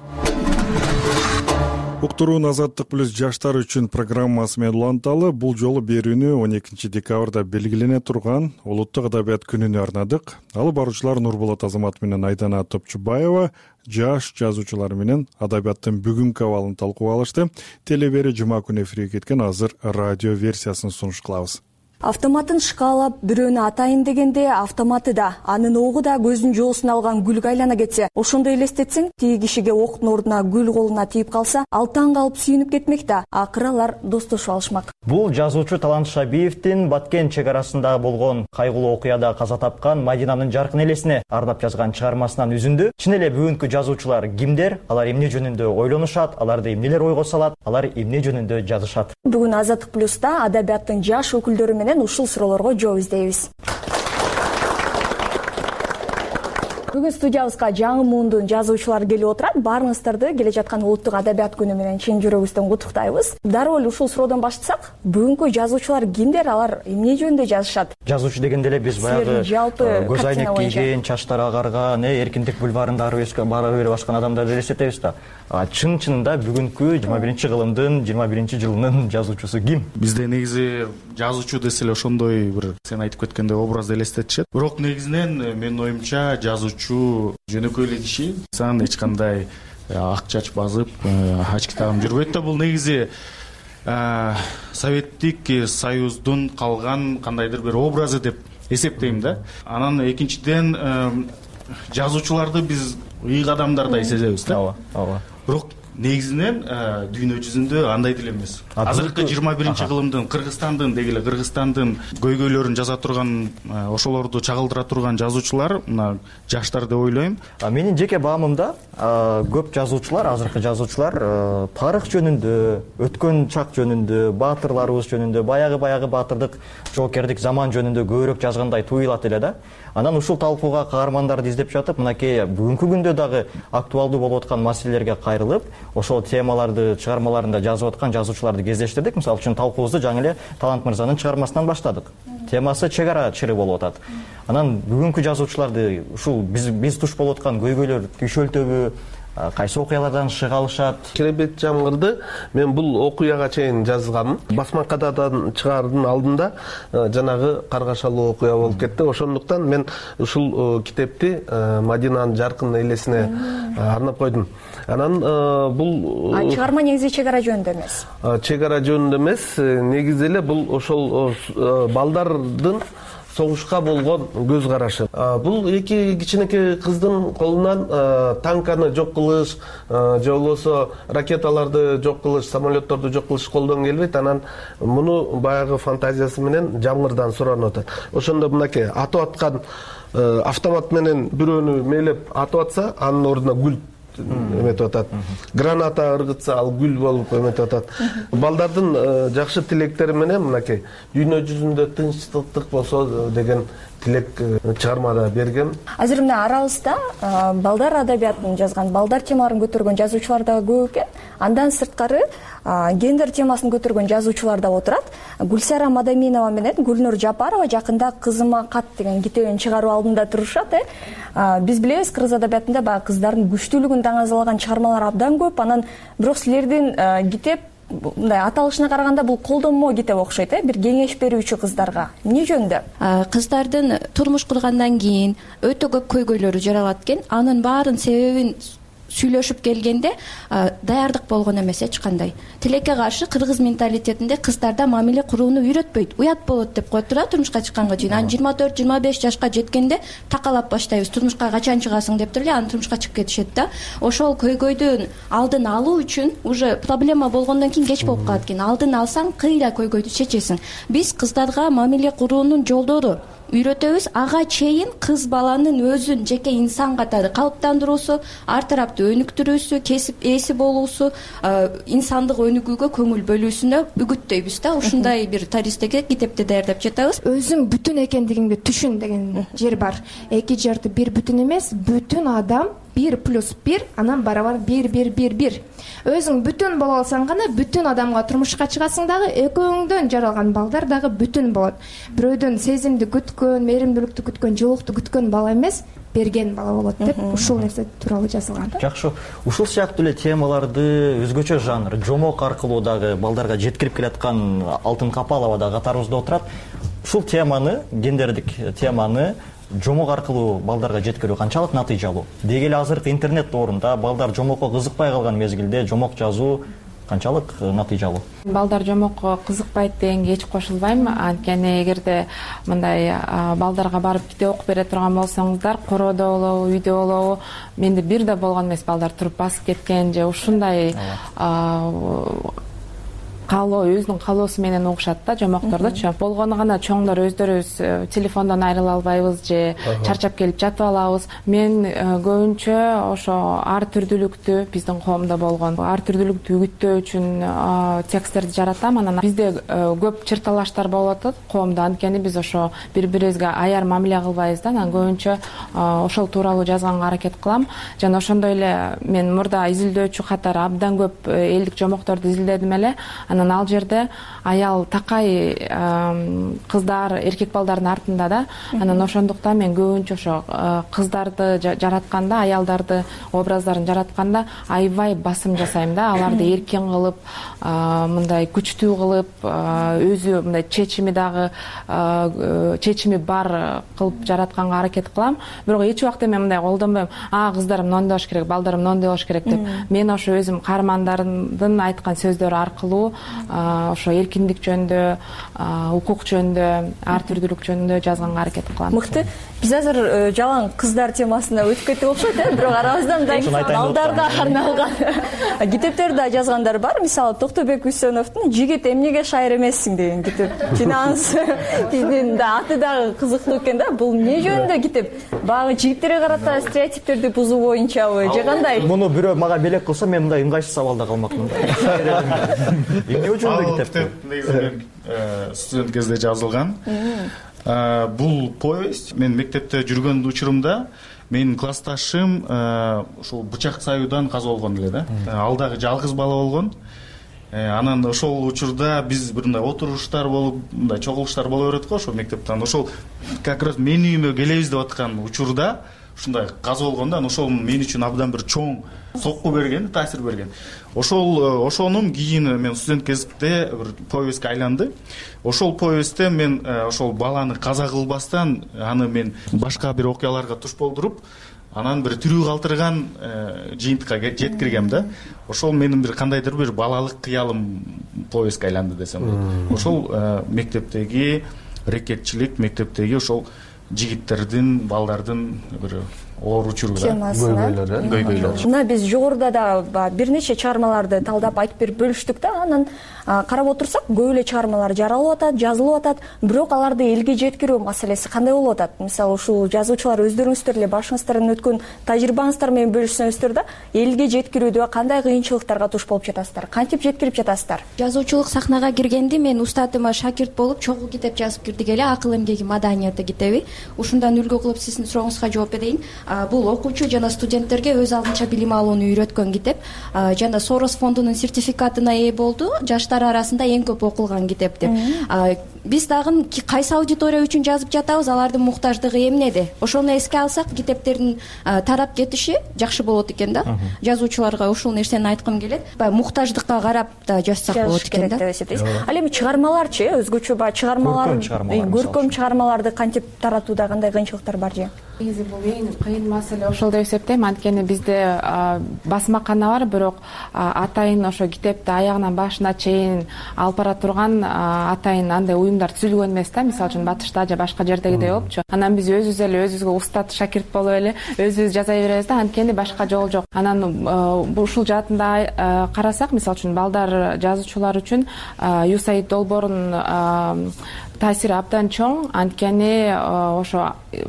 Уктуруун Азаттык плюс жаштар үчүн программасы менен уланталы. Бул жолу берүүнү 12 декабрда белгилене турган улуттук адабият күнүнө арнадык. Алып баруучулар Нурболот Азамат менен Айдана Топчубаева жаш жазуучулар менен адабияттын бүгүнкү абалын талкууга алышты. Телебери жума күнү эфирге кеткен, азыр радио версиясын сунуш кылабыз. Автоматын шкалап бирөөнү атайын дегенде автоматы да, анын огу да көздүн жоосун алган гүлгө айлана кетсе, ошондо элестетсең, тиги кишиге октун ордуна гүл колуна тийип калса, ал таң калып сүйүнүп кетмек да, акыры алар достошуп алышмак. Бул жазуучу Талант Шабиевдин Баткен чек арасында болгон кайгылуу окуяда каза тапкан Мадинанын жаркын элесине ардап жазган чыгармасынан үзүндү. Чын эле бүгүнкү жазуучулар кимдер? Алар эмне жөнүндө ойлонушат? Аларды эмнелер ойго салат? Алар эмне жөнүндө жазышат? Бүгүн Азаттык плюста адабияттын жаш өкүлдөрү менен ушул суроолорго жооп издейбиз. Бүгүн студиябызга жаңы муундун жазуучулары келип отурат. Баарыңыздарды келе жаткан улуттук адабият күнү менен чын жүрөгүбүздөн куттуктайбыз. Дароо эле ушул суроодон баштасак, бүгүнкү жазуучулар кимдер? Алар эмне жөнүндө жазышат? Жазуучу дегенде эле биз баягы көз айнек кийген, чачтары агарган, эркиндик бульварында бара бере башкан адамдарды элестетебиз да. Чын-чынында бүгүнкү 21 жылынын жазуучусу ким? Бизде негизи жазуучу десе эле ошондой бир сен айтып кеткендей образды элестетишет. Бирок негизинен менин оюмча жазуучу жөнөкөй эле киши, сан эч кандай ак чач басып, ач китабым жүрбөйт да. Бул негизи Советтик Союздун калган кандайдыр бир образы деп эсептейм да. Анан экинчиден жазуучуларды биз ыйык адамдар да эсебейбиз да. Ооба. Бирок негизинен дүйнө жүзүндө андай деле эмес. Азыркы 21-кылымдын Кыргызстандын дегеле Кыргызстандын көйгөйлөрүн жаза турган, ошолорду чагылдыра турган жазуучулар мына жаштар деп ойлойм. Менин жеке баамымда көп жазуучулар, азыркы жазуучулар тарых жөнүндө, өткөн чак жөнүндө, баатырларыбыз жөнүндө, баягы баатырдык, жоокердик заман жөнүндө көбүрөөк жазгандай туюлат эле да. Анан ушул талкууга каармандарды издеп жатып, мынакей бүгүнкү күндө дагы актуалдуу болуп аткан маселелерге кайрылып, ошол темаларды чыгармаларында жазып аткан жазуучуларды кездештирдик. Мисалы үчүн талкуубузду жаңы эле Талант мырзанын чыгармасынан баштадык. Темасы чек ара чыры болуп атат. Анан бүгүнкү жазуучуларды ушул биз туш болуп аткан көйгөйлөр түйшөлтөбү, кайсы окуялардан шык алышат? Керебет жамгырды мен бул окуяга чейин жазгам. Басмакадан чыгаардын алдында жанагы каргашалуу окуя болуп кетти. Ошондуктан мен ушул китепти Мадинанын жаркын элесине арнап койдум. Анан бул чыгарма негизи чек ара жөнүндө эмес. Чек ара жөнүндө эмес, негизи эле бул ошол балдардын согушка болгон көз карашы. Бул эки кичинекей кыздын колунан танканы жок кылыш, же болбосо ракеталарды жок кылыш, самолетторду жок кылыш колдон келбейт. Анан муну баягы фантазиясы менен жамгырдан суранып атат. Ошондо мынакей атып аткан автомат менен бирөөнү мээлеп атып атса, анын ордуна гүл эметип атат. Граната ыргытса ал гүл болуп эметип атат. Балдардын жакшы тилектери менен мынакей дүйнө жүзүндө тынчтык болсо деген тилек чыгармада бергем. Азыр мына арабызда балдар адабиятын жазган, балдар темаларын көтөргөн жазуучулар дагы көп экен. Андан сырткары гендер темасын көтөргөн жазуучулар да отурат. Гүлсара Мадаминова менен Гүлнур Жапарова жакында Кызыма кат деген китебин чыгаруу алдында турушат. Биз билебиз, кыргыз адабиятында баягы кыздардын күчтүүлүгүн даңазалаган чыгармалар абдан көп. Анан бирок силердин китеп мындай аталышына караганда бул колдонмо китеп окшойт, бир кеңеш берүүчү кыздарга. Эмне жөнүндө? Кыздардын турмуш кургандан кийин өтө көп көйгөйлөрү жаралат экен. Анын баарын себебин сүйлөшүп келгенде даярдык болгон эмес эч кандай. Тилекке каршы кыргыз менталитетинде кыздарда мамиле курууну үйрөтпөйт. Уят болот деп коет да турмушка чыкканга чейин. Анан 24-25 жашка жеткенде такалап баштайбыз. Турмушка качан чыгасың деп эле анан турмушка чыгып кетишет да. Ошол көйгөйдүн алдын алуу үчүн уже проблема болгондон кийин кеч болуп калат экен. Алдын алсаң кыйла көйгөйдү чечесиң. Биз кыздарга мамиле куруунун жолдору үйрөтөбүз. Ага чейин кыз баланын өзүн жеке инсан катары калыптандыруусу, ар тарапты өнүктүрүүсү, кесип ээси болуусу, инсандык өнүгүүгө көңүл бөлүүсүнө үгүттөйбүз да. Ушундай бир таристеги китепти даярдап жатабыз. Өзүң бүтүн экендигиңди түшүн деген жер бар. Эки жарты бир бүтүн эмес, бүтүн адам 1+1 анан барабар 1+1+1. Өзүң бүтүн боло алсаң гана бүтүн адамга турмушка чыгасың дагы, экөөңдөн жаралган балдар дагы бүтүн болот. Бирөөдөн сезимди күткөн, мээримдүүлүктү күткөн, жылуулукту күткөн бала эмес, берген бала болот деп ушул нерсе тууралуу жазылган. Жакшы. Ушул сыяктуу эле темаларды өзгөчө жанр, жомок аркылуу дагы балдарга жеткирип келаткан Алтын Капалова да катарыбызда отурат. Ушул теманы, гендердик теманы жомок аркылуу балдарга жеткирүү канчалык натыйжалуу? Деги эле азыркы интернет доорунда балдар жомокко кызыкпай калган мезгилде жомок жазуу канчалык натыйжалуу? Балдар жомокко кызыкпайт дегенге эч кошулбайм. Анткени эгерде мындай балдарга барып китеп окуп бере турган болсоңуздар, короодо болобу, үйдө болобу, менде бир да болгон эмес балдар туруп басып кеткен же ушундай каалоо, өзүнүн каалоосу менен угушат да жомоктордучу. Болгону гана чоңдор өздөрүбүз телефондон айрыла албайбыз же чарчап келип жатып алабыз. Мен көбүнчө ошо ар түрдүүлүктү, биздин коомдо болгон ар түрдүүлүктү үгүттөө үчүн тексттерди жаратам. Анан бизде көп чырталаштар болуп атат коомдо, анткени биз ошо бири-бирибизге аяр мамиле кылбайбыз да. Анан көбүнчө ошол тууралуу жазганга аракет кылам. Жана ошондой эле мен мурда изилдөөчү катары абдан көп элдик жомокторду изилдедим эле. Анан ал жерде аял такай кыздар, эркек балдардын артында да. Анан ошондуктан мен көбүнчө ошо кыздарды жаратканда, аялдарды образдарын жаратканда аябай басым жасайм да. Аларды эркин кылып, мындай күчтүү кылып, өзү мындай чечими бар кылып жаратканга аракет кылам. Бирок эч убакта мен мындай колдонбойм. Кыздарым мондой болуш керек, балдарым мондой болуш керек деп. Мен ошо өзүм каармандардын айткан сөздөрү аркылуу ошо эркиндик жөнүндө, укук жөнүндө, ар түрдүүлүк жөнүндө жазганга аракет кылам. Мыкты. Биз азыр жалаң кыздар темасына өтүп кеттик окшойт, бирок арабызда мындай балдарга арналган китептер да жазгандар бар. Мисалы Токтобек Үсөновдун «Жигит эмнеге шайыр эмессиң» деген китеп. Биздин да аты дагы кызыктуу экен да. Бул эмне жөнүндө китеп? Багы жигиттерге карата стереотиптерди бузуу боюнчабы же кандай? Муну бирөө мага белек кылса, мен мындай ыңгайсыз абалда калмакмын да. Эмне үчүн китеп? Негизи студент кезде жазылган. Бул повесть мен мектепте жүргөн учурумда менин классташым ошол бычак саюудан каза болгон эле да. Ал дагы жалгыз бала болгон. Анан ошол учурда биз бир мындай отуруштар болуп, мындай чогулуштар боло берет го ошол мектептен. Ошол как раз менин үйүмө келебиз деп аткан учурда ушундай каза болгон да. Ошол мен үчүн абдан бир чоң сокку берген, таасир берген. Ошонун кийин мен студент кезикте бир повестке айланды. Ошол повестте мен ошол баланы каза кылбастан аны мен башка бир окуяларга туш болдуруп, анан бир тирүү калтырган жыйынтыкка жеткиргем да. Ошол менин бир кандайдыр бир балалык кыялым повестке айланды десем болот. Ошол мектептеги рекетчилик, мектептеги ошол жигиттердин, балдардын бир оор учур көйгөйлөр. Мына биз жогоруда да бир нече чыгармаларды талдап айтып берип бөлүштүк да, анан карап отурсак көп эле чыгармалар жаралып атат, жазылып атат, бирок аларды элге жеткирүү маселеси кандай болуп атат? Мисалы ушул жазуучулар өздөрүңүздөр эле башыңыздардан өткөн тажрыйбаңыздар менен бөлүшсөңүздөр да, элге жеткирүүдө кандай кыйынчылыктарга туш болуп жатасыздар? Кантип жеткирип жатасыздар? Жазуучулук сахнага киргенде мен устатыма шакирт болуп чогуу китеп жазып кирдик эле, акыл эмгеги маданияты китеби. Ушундан үлгү кылып сиздин сурооңузга жооп берейин. Бул окуучу жана студенттерге өз алдынча билим алууну үйрөткөн китеп. Жана Сорос фондунун сертификатына ээ болду. Жаштар арасында эң көп окулган китеп деп. Биз дагы кайсы аудитория үчүн жазып жатабыз, алардын муктаждыгы эмнеде? Ошону эске алсак, китептердин тарап кетиши жакшы болот экен да. Жазуучуларга ушул нерсени айткым келет. Муктаждыкка карап да жазсак болот экен да. Ал эми чыгармаларчы, өзгөчө баягы чыгармалар, көркөм чыгармаларды кантип таратууда кандай кыйынчылыктар бар же? Негизи бул эң кыйын маселе ошол деп эсептейм. Анткени бизде басмакана бар, бирок атайын ошо китепти аягынан башына чейин алып бара турган атайын андай уюмдар түзүлгөн эмес да. Мисалы үчүн Батышта же башка жердегидей болупчу. Анан биз өзүбүз эле өзүбүзгө устат шакирт болуп эле өзүбүз жаза беребиз да. Анткени башка жол жок. Анан ушул жаатында карасак, мисалы үчүн балдар жазуучулар үчүн USAID долбоорунун таасири абдан чоң. Анткени ошо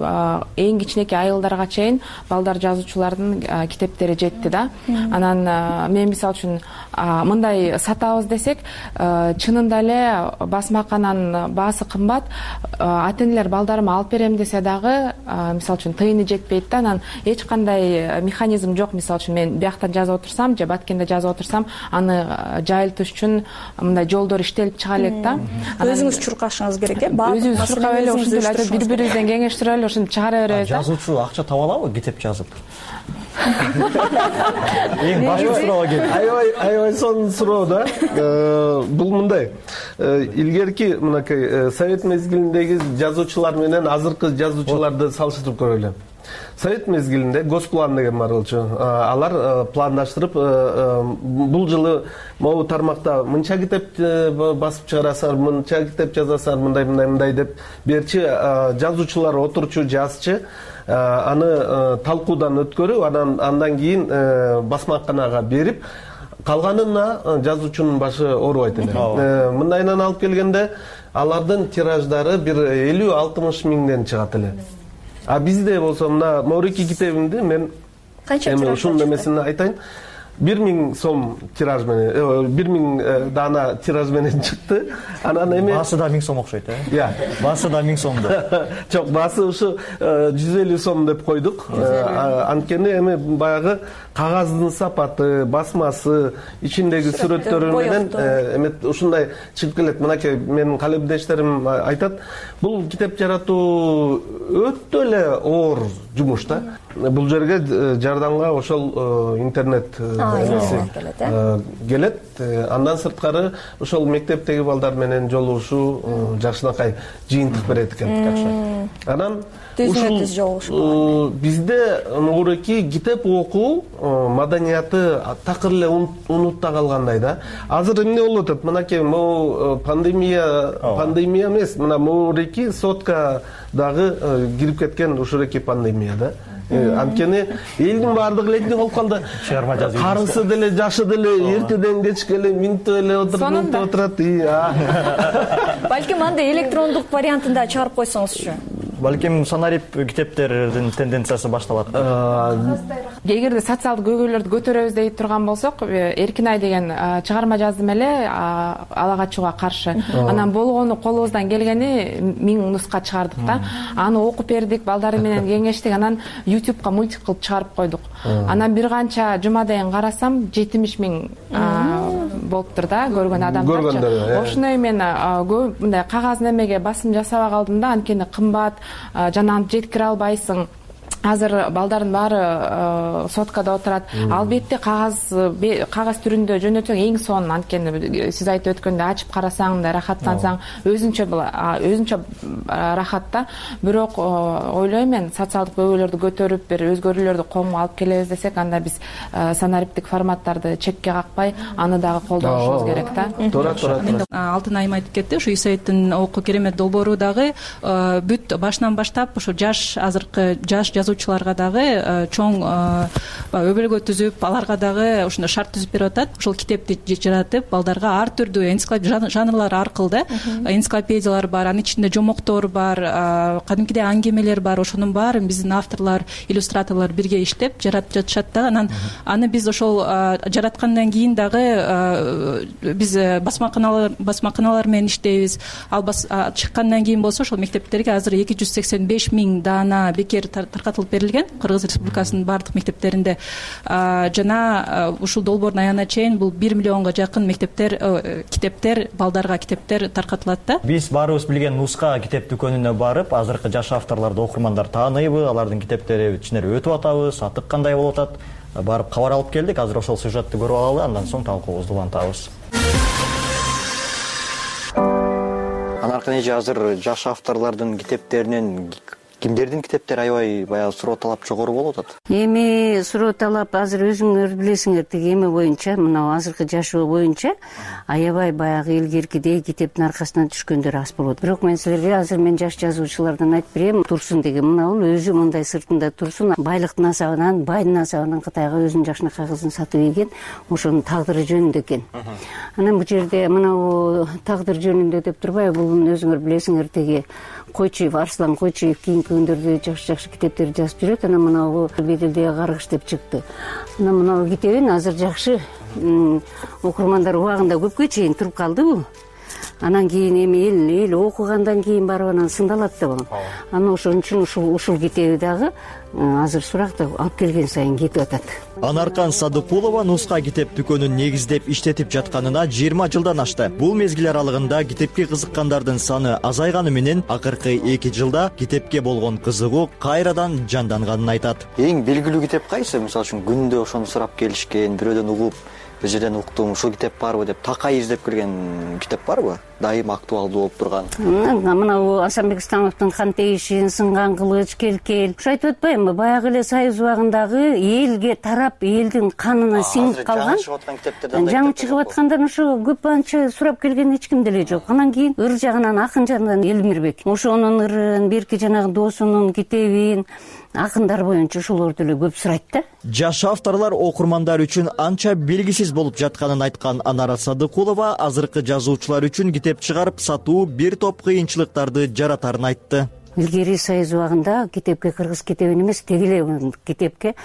эң кичинекей айылдарга чейин балдар жазуучулардын китептери жетти да. Анан мен мисалы үчүн мындай сатабыз десек, чынында эле басмакананын баасы кымбат. Ата-энелер балдарыма алып берем десе дагы, мисалы үчүн тыйыны жетпейт да. Анан эч кандай механизм жок. Мисалы үчүн мен бияктан жазып отурсам же Баткенде жазып отурсам, аны жайылтыш үчүн мындай жолдор иштелип чыга элек да. Өзүңүз чуркашыңыз керек э? Өзүбүз чуркап эле ушинтип эле айтып бири-бирибизден кеңештирип эле ушинтип чыгара беребиз да. Жазуучу акча таба алабы китеп жазып? Эң башкы суроо экен. Аябай сонун суроо да. Бул мындай. Илгерки мынакей совет мезгилиндеги жазуучулар менен азыркы жазуучуларды салыштырып көрөлү. Совет мезгилинде госплан деген бар болчу. Алар пландаштырып, бул жылы могу тармакта мынча китеп басып чыгарасыңар, мынча китеп жазасыңар, мындай деп берчи жазуучулар отурчу, жазчы, аны талкуудан өткөрүп, андан кийин басмаканага берип, калганына жазуучунун башы оорубайт эле. Мындайынан алып келгенде алардын тираждары бир 50-60 миңден чыгат эле. Бизде болсо мына Морики китебимди мен ушунун эмесин айтайын. 1000 сом тираж менен, 1000 дана тираж менен чыкты. Анан эми баасы да 1000 сом окшойт, э? Баасы да 1000 сомду. Жок, баасы ушу 150 сом деп койдук. Анткени эми баягы кагаздын сапаты, басмасы, ичиндеги сүрөттөрү менен эме ушундай чыгып келет. Мынакей менин калемдештерим айтат, бул китеп жаратуу өтө эле оор жумуш да. Бул жерге жардамга ошол интернет келет. Андан сырткары ошол мектептеги балдар менен жолугушуу жакшынакай жыйынтык берет экен. Анан ушул бизде Морики китеп окуу маданияты такыр эле унутта калгандай да. Азыр эмне болуп атат? Мынакей пандемия эмес, мына Морики сотка дагы кирип кеткен ушуреки пандемия да. Анткени элдин баардыгы электин болуп калды. Карысы деле, жашы деле, эртеден кечке эле минтип эле отурат. Балким андай электрондук вариантында чыгарып койсоңузчу. Балким санарип китептердин тенденциясы башталат. Эгерде социалдык көйгөйлөрдү көтөрөбүз деп турган болсок, Эркинай деген чыгарма жаздым эле ала качууга каршы. Анан болгону колубуздан келгени 1000 нуска чыгардык да. Аны окуп бердик, балдар менен кеңештик, анан YouTube'га мультик кылып чыгарып койдук. Анан бир канча жумадайын карасам 70 000 болуптур да, көргөн адамдар. Ошондой мен көп мындай кагаз немеге басым жасабай калдым да, анткени кымбат, жана аны жеткире албайсың. Азыр балдардын баары соткада отурат. Албетте кагаз түрүндө жөнөтсөң эң сонун, анткени сиз айтып өткөндөй ачып карасаң да рахаттансаң, өзүнчө рахат да. Бирок ойлойм мен социалдык көйгөйлөрдү көтөрүп, бир өзгөрүүлөрдү коомго алып келебиз десек, анда биз санариптик форматтарды чекке какпай, аны дагы колдонушубуз керек да. Туура. Алтын айым айтып кетти, ушу USAID-тин окуу керемет долбоору дагы бүт башынан баштап ушу азыркы жаш жазуучу жазуучуларга дагы чоң өбөлгө түзүп, аларга дагы ушундай шарт түзүп берип атат. Ошол китепти жаратып, балдарга ар түрдүү жанрлар аркылуу да энциклопедиялар бар, анын ичинде жомоктор бар, кадимкидей аңгемелер бар. Ошонун баарын биздин авторлор, иллюстраторлор бирге иштеп жаратып жатышат да. Анан аны биз ошол жараткандан кийин дагы биз басмаканалар менен иштейбиз. Ал чыккандан кийин болсо ошол мектептерге азыр 285 000 даана бекер таркатылып берилген Кыргыз Республикасынын баардык мектептеринде. Жана ушул долбоордун аягына чейин бул 1 миллионго жакын китептер, балдарга китептер таркатылат да. Биз баарыбыз билген Нуска китеп дүкөнүнө барып, азыркы жаш авторлорду окурмандар тааныйбы, алардын китептери ичинен өтүп атабы, сатык кандай болуп атат, барып кабар алып келдик. Азыр ошол сюжетти көрүп алалы, андан соң талкуубузду улантабыз. Анаркы эже азыр жаш авторлордун китептеринен кимдердин китептери аябай баягы суроо талап жогору болуп атат? Эми суроо талап азыр өзүңөр билесиңер, тиги эме боюнча, мына азыркы жашоо боюнча аябай баягы илгеркидей китептин аркасынан түшкөндөр аз болот. Бирок мен силерге азыр мен жаш жазуучулардан айтып берем, турсун деген. Мына бул өзү мындай сыртында турсун, байлыктын асабынан, байдын асабынан Кытайга өзүнүн жакшына кагызын сатып ийген, ошонун тагдыры жөнүндө экен. Анан бул жерде мына бул тагдыр жөнүндө деп турбайбы, бул өзүңөр билесиңер, тиги Койчуев, Арслан Койчуев кийинки күндөрдө жакшы китептерди жазып жүрөт. Анан мына бул беделдеги каргыш деп чыкты. Анан мына бул китебин азыр жакшы окурмандар убагында көпкө чейин туруп калды бул. Анан кийин эми эл окугандан кийин барып анан сындалат да бул. Анан ошон үчүн ушул китеби дагы азыр суракта алып келген сайын кетип атат. Анаркан Садыкулова Нуска китеп дүкөнүн негиздеп иштетип жатканына 20 жылдан ашты. Бул мезгил аралыгында китепке кызыккандардын саны азайганы менен акыркы 2 жылда китепке болгон кызыгуу кайрадан жанданганын айтат. Эң белгилүү китеп кайсы? Мисалы үчүн күндө ошону сурап келишкен, бирөөдөн угуп, бир жерден уктум, ушул китеп барбы деп такай издеп келген китеп барбы? Дайым актуалдуу болуп турган. Мына бул Асанбек Исламовдун Хан тейишин, Сынган кылыч, Келкел. Ушу айтып атпаймынбы? Баягы эле Союз убагындагы элге тарап, элдин канына сиңип калган. Жаңы чыгып аткандан ошо көп анча сурап келген эч ким деле жок. Анан кийин ыр жагынан, акын жагынан Элмирбек. Ошонун ырын, берки жанагы досунун китебин, акындар боюнча ошолорду эле көп сурайт да. Жаш авторлор окурмандар үчүн анча белгисиз болуп жатканын айткан Анара Садыкулова азыркы жазуучулар үчүн китеп чыгарып сатуу бир топ кыйынчылыктарды жаратарын айтты. Илгери Союз убагында китепке, кыргыз китебин эмес, теги эле китепке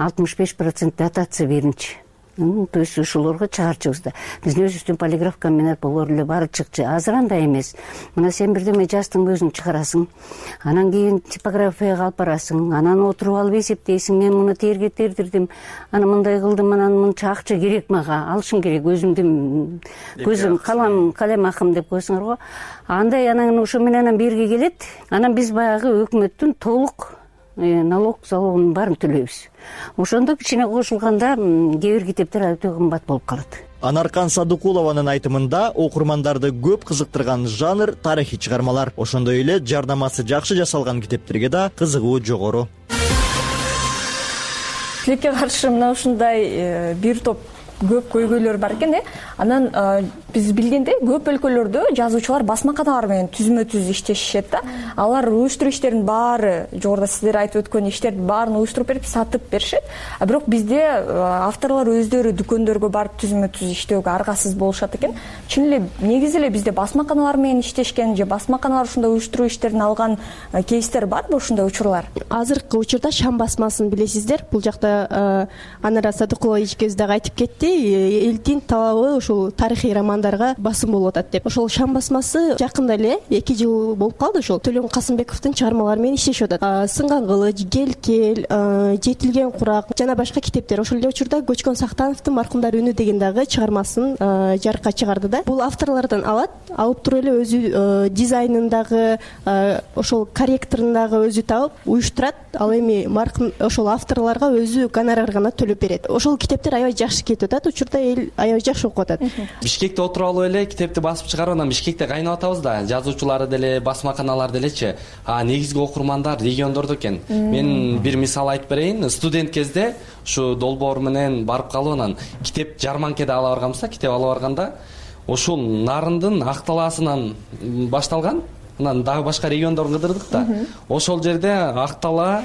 65% дотация беринчи. То есть ушулорго чыгарчыбыз да. Биздин өзүбүздүн полиграфка менен болор эле баары чыкчы. Азыр андай эмес. Мына сен бирдеме жаздың өзүң чыгарасың. Анан кийин типографияга алып барасың. Анан отуруп алып эсептейсиң. Мен муну терге тердирдим. Анан мындай кылдым, анан мынча акча керек мага. Алышым керек өзүмдүн көзүм, калем акым деп койсуңар го. Андай анан ошо менен берги келет. Анан биз баягы өкмөттүн толук налог залогунун баарын төлөйбүз. Ошондо кичине кошулганда кээ бир китептер өтө кымбат болуп калат. Анаркан Садыкулованын айтымында окурмандарды көп кызыктырган жанр тарыхый чыгармалар. Ошондой эле жардамасы жакшы жасалган китептерге да кызыгуу жогору. Тилекке каршы мына ушундай бир топ көп көйгөйлөр бар экен, Анан биз билгендей көп өлкөлөрдө жазуучулар басмаканалар менен түзмө түз иштешет да. Алар уюштуруу иштерин баары, жогоруда сиздер айтып өткөн иштердин баарын уюштуруп берип сатып беришет. Бирок бизде авторлор өздөрү дүкөндөргө барып түзмө түз иштөөгө аргасыз болушат экен. Чын эле негизи эле бизде басмаканалар менен иштешкен же басмаканалар ушундай уюштуруу иштерин алган кейстер барбы, ушундай учурлар? Азыркы учурда Шам басмасын билесиздер. Бул жакта Анара Садыкулова эжекебиз дагы айтып кетти. Элдин талабы ушул тарыхый романдарга басым болуп атат деп. Ошол Шам басмасы жакында эле 2 жыл болуп калды. Ошол Төлөм Касымбековдун чыгармалары менен иштешип атат. Сынган кылыч, Келкел, Жетилген курак жана башка китептер. Ошол эле учурда Көчкөн Сактановдун Маркумдар үнү деген дагы чыгармасын жарыкка чыгарды да. Бул авторлордон алып туруп эле өзү дизайнын дагы, ошол корректорун дагы өзү табып уюштурат. Ал эми маркум ошол авторлорго өзү гонорар гана төлөп берет. Ошол китептер аябай жакшы кетип атат. Учурда эл аябай жакшы окуп атат. Бишкекте отуруп алып эле китепти басып чыгарып, анан Бишкекте кайнап атабыз да. Жазуучулары деле, басмаканалар делечи. Негизги окурмандар региондордо экен. Мен бир мисал айтып берейин. Студент кезде ушу долбоор менен барып калып, анан китеп жарманкеде ала барганбыз да. Китеп ала барганда ошол Нарындын Акталаасынан башталган. Анан дагы башка региондорун кыдырдык да. Ошол жерде Актала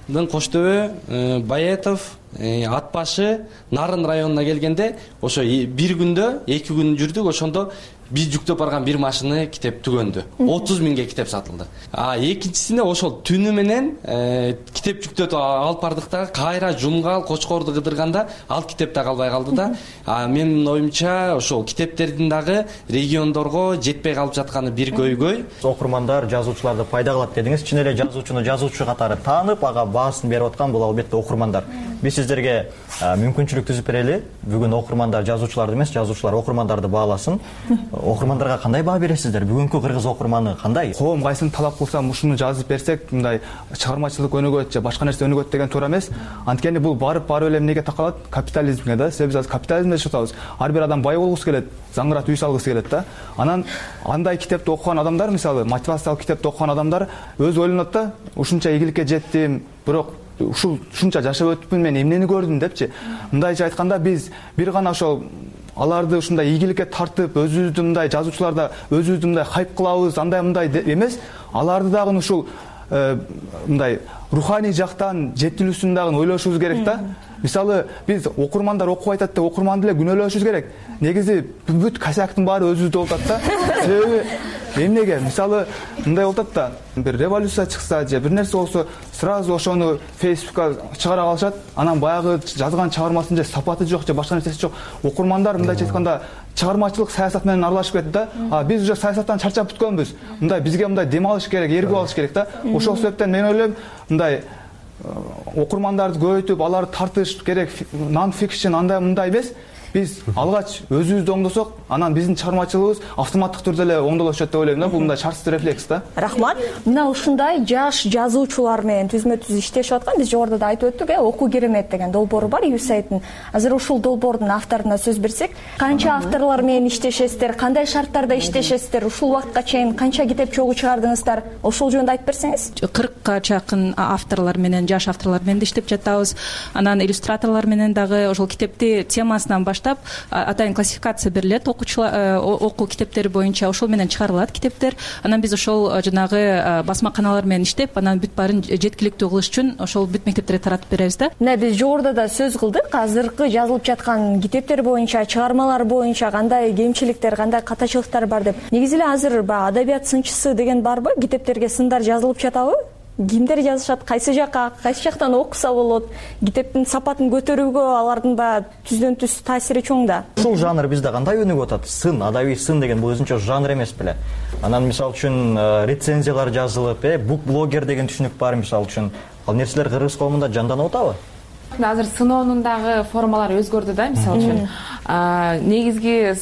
Кош Төбө, Баетов, Ат башы, Нарын районуна келгенде ошо бир күндө 2 күн жүрдүк. Ошондо биз жүктөп барган бир машина китеп түгөндү. 30 миңге китеп сатылды. Экинчисинде ошол түнү менен китеп жүктөп алып бардык да, кайра Жумгал, Кочкорду кыдырганда ал китеп да калбай калды да. Менин оюмча ошол китептердин дагы региондорго жетпей калып жатканы бир көйгөй. Окурмандар жазуучуларды пайда кылат дедиңиз. Чын эле жазуучуну жазуучу катары таанып, ага баасын берип аткан бул албетте окурмандар. Биз сиздерге мүмкүнчүлүк түзүп берели. Бүгүн окурмандар жазуучуларды эмес, жазуучулар окурмандарды бааласын. Окурмандарга кандай баа бересиздер? Бүгүнкү кыргыз окурманы кандай? Коом кайсын талап кылса, ушуну жазып берсек, мындай чыгармачылык өнүгөт же башка нерсе өнүгөт деген туура эмес. Анткени бул барып эле эмнеге такалат? Капитализмге да. Себеби биз капитализмде жашатабыз. Ар бир адам бай болгусу келет, заңгырат үй салгысы келет да. Анан андай китепти окуган адамдар, мисалы, мотивациялык китепти окуган адамдар өзү ойлонот да, ушунча ийгиликке жеттим, бирок ушунча жашап өтүпмүн, мен эмнени көрдүм депчи. Мындайча айтканда биз бир гана ошол аларды ушундай ийгиликке тартып, өзүбүздү мындай жазуучуларда өзүбүздү мындай хайп кылабыз, андай мындай эмес, аларды дагы ушул мындай руханий жактан жетилүүсүн дагы ойлошубуз керек да. Мисалы, биз окурмандар окуп айтат деп окурманды эле күнөөлөшүбүз керек. Негизи бүт косяктын баары өзүбүздө болуп атат да. Себеби эмнеге? Мисалы, мындай болуп атат да. Бир революция чыкса же бир нерсе болсо, сразу ошону Facebookка чыгара калышат. Анан баягы жазган чыгармасынын же сапаты жок, же башка нерсеси жок. Окурмандар мындайча айтканда чыгармачылык саясат менен аралашып кетти да. Биз уже саясаттан чарчап бүткөнбүз. Мындай бизге мындай дем алыш керек, эргип алыш керек да. Ошол себептен мен ойлойм, мындай окурмандарды көбөйтүп, аларды тартыш керек, non-fiction андай мындай эмес. Биз алгач өзүбүздү оңдосок, анан биздин чыгармачылыгыбыз автоматтык түрдө эле оңдолошот деп ойлойм да. Бул мындай шартсыз рефлекс да. Рахмат. Мына ушундай жаш жазуучулар менен түзмө-түз иштешип аткан, биз жогоруда да айтып өттүк, Окуу керемет деген долбоору бар USAID-тин. Азыр ушул долбоордун авторуна сөз берсек, канча авторлор менен иштешесиздер, кандай шарттарда иштешесиздер, ушул убакытка чейин канча китеп чогуу чыгардыңыздар? Ошол жөнүндө айтып берсеңиз. 40ка чакын авторлор менен, жаш авторлор менен иштеп жатабыз. Анан иллюстраторлор менен дагы ошол китепти темасынан атайын классификация берилет, окуу китептери боюнча ошол менен чыгарылат китептер. Анан биз ошол жанагы басмаканалар менен иштеп, анан бүт баарын жеткиликтүү кылыш үчүн ошол бүт мектептерге таратып беребиз да. Мына биз жогоруда да сөз кылдык, азыркы жазылып жаткан китептер боюнча, чыгармалар боюнча кандай кемчиликтер, кандай катачылыктар бар деп. Негизи эле азыр адабият сынчысы деген барбы? Китептерге сындар жазылып жатабы? Кимдер жазышат, кайсы жактан окуса болот? Китептин сапатын көтөрүүгө алардын түздөн түз таасири чоң да. Ушул жанр бизде кандай өнүгүп атат? Сын, адабий сын деген бул өзүнчө жанр эмес беле? Анан мисалы үчүн рецензиялар жазылып, бук-блогер деген түшүнүк бар мисалы үчүн. Ал нерселер кыргыз коомунда жанданып атабы? Азыр сыноонун дагы формалары өзгөрдү да, мисалы үчүн. Негизги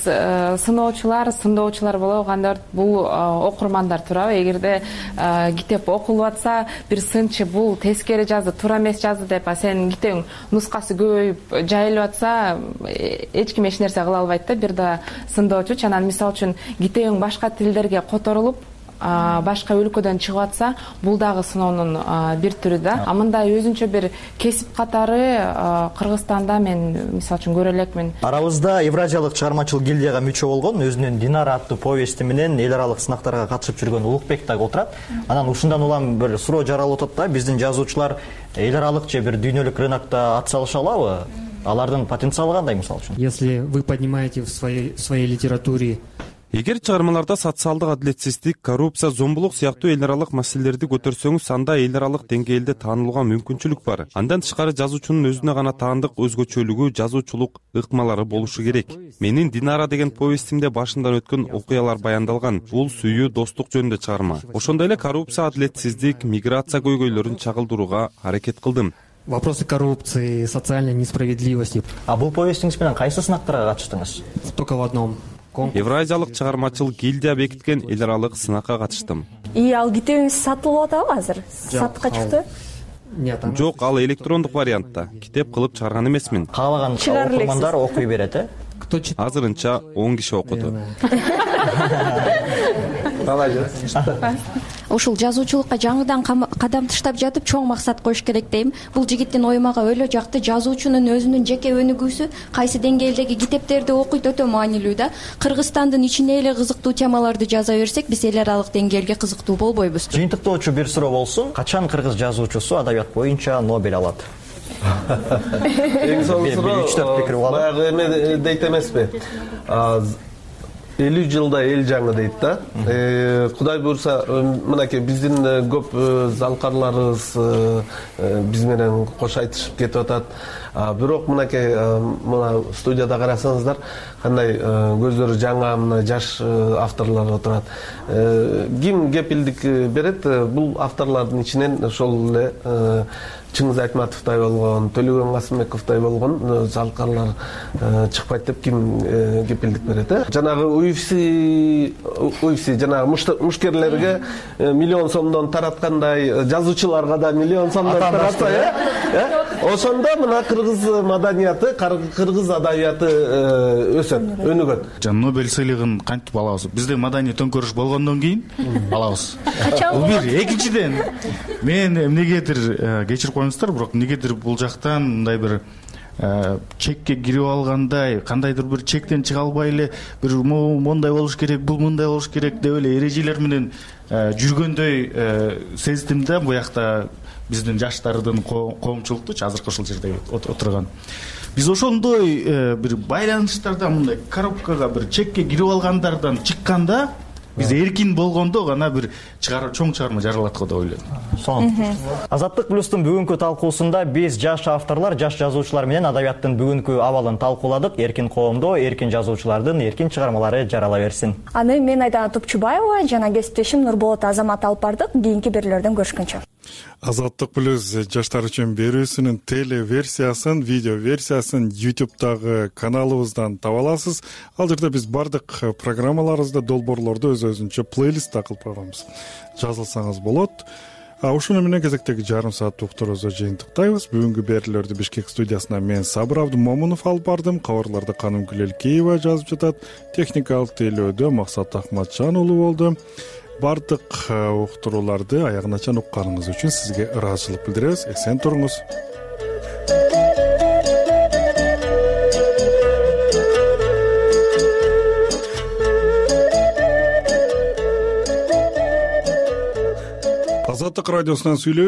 сындоочулар болобу, кандай бул окурмандар туурабы? Эгерде китеп окулуп атса, бир сынчы бул тескери жазды, туура эмес жазды деп, сенин китебиң нускасы көбөйүп жайылып атса, эч ким эч нерсе кыла албайт да, бир да сындоочу. Анан мисалы үчүн китебиң башка тилдерге которулуп, башка өлкөдөн чыгып атса, бул дагы сыноонун бир түрү да. Мындай өзүнчө бир кесип катары Кыргызстанда мен мисалы үчүн көрө элекмин. Арабызда Евразиялык чыгармачыл гильдияга мүчө болгон, өзүнүн Динара аттуу повести менен эл аралык сынактарга катышып жүргөн Улукбек дагы отурат. Анан ушундан улам бир суроо жаралып атат да, биздин жазуучулар эл аралык же бир дүйнөлүк рынокто ат салыша алабы? Алардын потенциалы кандай мисалы үчүн? Если вы поднимаете в своей литературе Эгер чыгармаларда социалдык адилетсиздик, коррупция, зомбулук сыяктуу эл аралык маселелерди көтөрсөңүз, анда эл аралык деңгээлде таанылууга мүмкүнчүлүк бар. Андан тышкары жазуучунун өзүнө гана таандык өзгөчөлүгү, жазуучулук ыкмалары болушу керек. Менин Динара деген повестимде башынан өткөн окуялар баяндалган. Бул сүйүү, достук жөнүндө чыгарма. Ошондой эле коррупция, адилетсиздик, миграция көйгөйлөрүн чагылдырууга аракет кылдым. Вопросы коррупции, социальной несправедливости. Бул повестиңиз менен кайсы сынактарга катыштыңыз? Только в одном. Евразиялык чыгармачыл гильдия бекиткен эл аралык сынакка катыштым. Ал китебиңиз сатылып атабы азыр? Сатыкка чыкты? Жок, ал электрондук вариантта. Китеп кылып чыгарган эмесмин. Каалаган окурмандар окуй берет, Азырынча 10 киши окуду. ушул жазуучулукка жаңыдан кадам таштап жатып чоң максат коюш керек дейм. Бул жигиттин ою мага өлө жакты. Жазуучунун өзүнүн жеке өнүгүүсү, кайсы деңгээлдеги китептерди окуйт өтө маанилүү да. Кыргызстандын ичине эле кызыктуу темаларды жаза берсек, биз эл аралык деңгээлге кызыктуу болбойбуз. Жыйынтыктоочу бир суроо болсун. Качан кыргыз жазуучусу адабият боюнча Нобель алат? Эң соңку суроо баягы эме дейт эмеспи? 50 жылда эл жаңы дейт да. Кудай буйрса, мынакей биздин көп залкарларыбыз биз менен кош айтышып кетип атат. Бирок мынакей мына студияда карасаңыздар, кандай көздөрү жаңа мына жаш авторлор отурат. Ким кепилдик берет? Бул авторлордун ичинен ошол эле Чыңгыз Айтматовдай болгон, Төлөгөн Касымбековдой болгон залкарлар чыкпайт деп ким кепилдик берет? Жанагы UFC жанагы мушкерлерге миллион сомдон тараткандай, жазуучуларга да миллион сомдон таратса, ошондо мына кыргыз маданияты, кыргыз адабияты өсөт, өнүгөт. Нобель сыйлыгын кантип алабыз? Бизде маданий төңкөрүш болгондон кийин алабыз. Бул бир. Экинчиден, мен эмнегедир кечирип коюңуздар, бирок эмнегедир бул жактан мындай бир чекке кирип алгандай, кандайдыр бир чектен чыга албай эле бир мондай болуш керек, бул мындай болуш керек деп эле эрежелер менен жүргөндөй сездим да бу жакта биздин жаштардын коомчулуктучу азыркы ушул жерде отурган. Биз ошондой бир байланыштардан мындай коробкага бир чекке кирип алгандардан чыкканда биз эркин болгондо гана бир чоң чыгарма жаралат го деп ойлойм. Азаттык плюстун бүгүнкү талкуусунда биз жаш авторлор, жаш жазуучулар менен адабияттын бүгүнкү абалын талкууладык. Эркин коомдо эркин жазуучулардын эркин чыгармалары жарала берсин. Аны мен Айдана Топчубаева жана кесиптешим Нурболот Азамат алып бардык. Кийинки берүүлөрдөн көрүшкөнчө. Азаттык плюс жаштар үчүн берүүсүнүн теле версиясын, видео версиясын YouTube'дагы каналыбыздан таба аласыз. Ал жерде биз бардык программаларыбызды, долбоорлорду өз-өзүнчө плейлистта кылып койгонбуз. Жазылсаңыз болот. Ушуну менен кезектеги жарым саат уктурубузду жыйынтыктайбыз. Бүгүнкү берүүлөрдү Бишкек студиясына мен Сабыр Абдумомунов алып бардым. Кабарларды Канымкүл Элкеева жазып жатат. Техникалык тейлөөдө Максат Акматжан уулу болду. Бардык уктурууларды аягыначан укканыңыз үчүн сизге ыраазычылык билдиребиз. Эсен туруңуз. Азаттык радиосунан сүйлөбүз.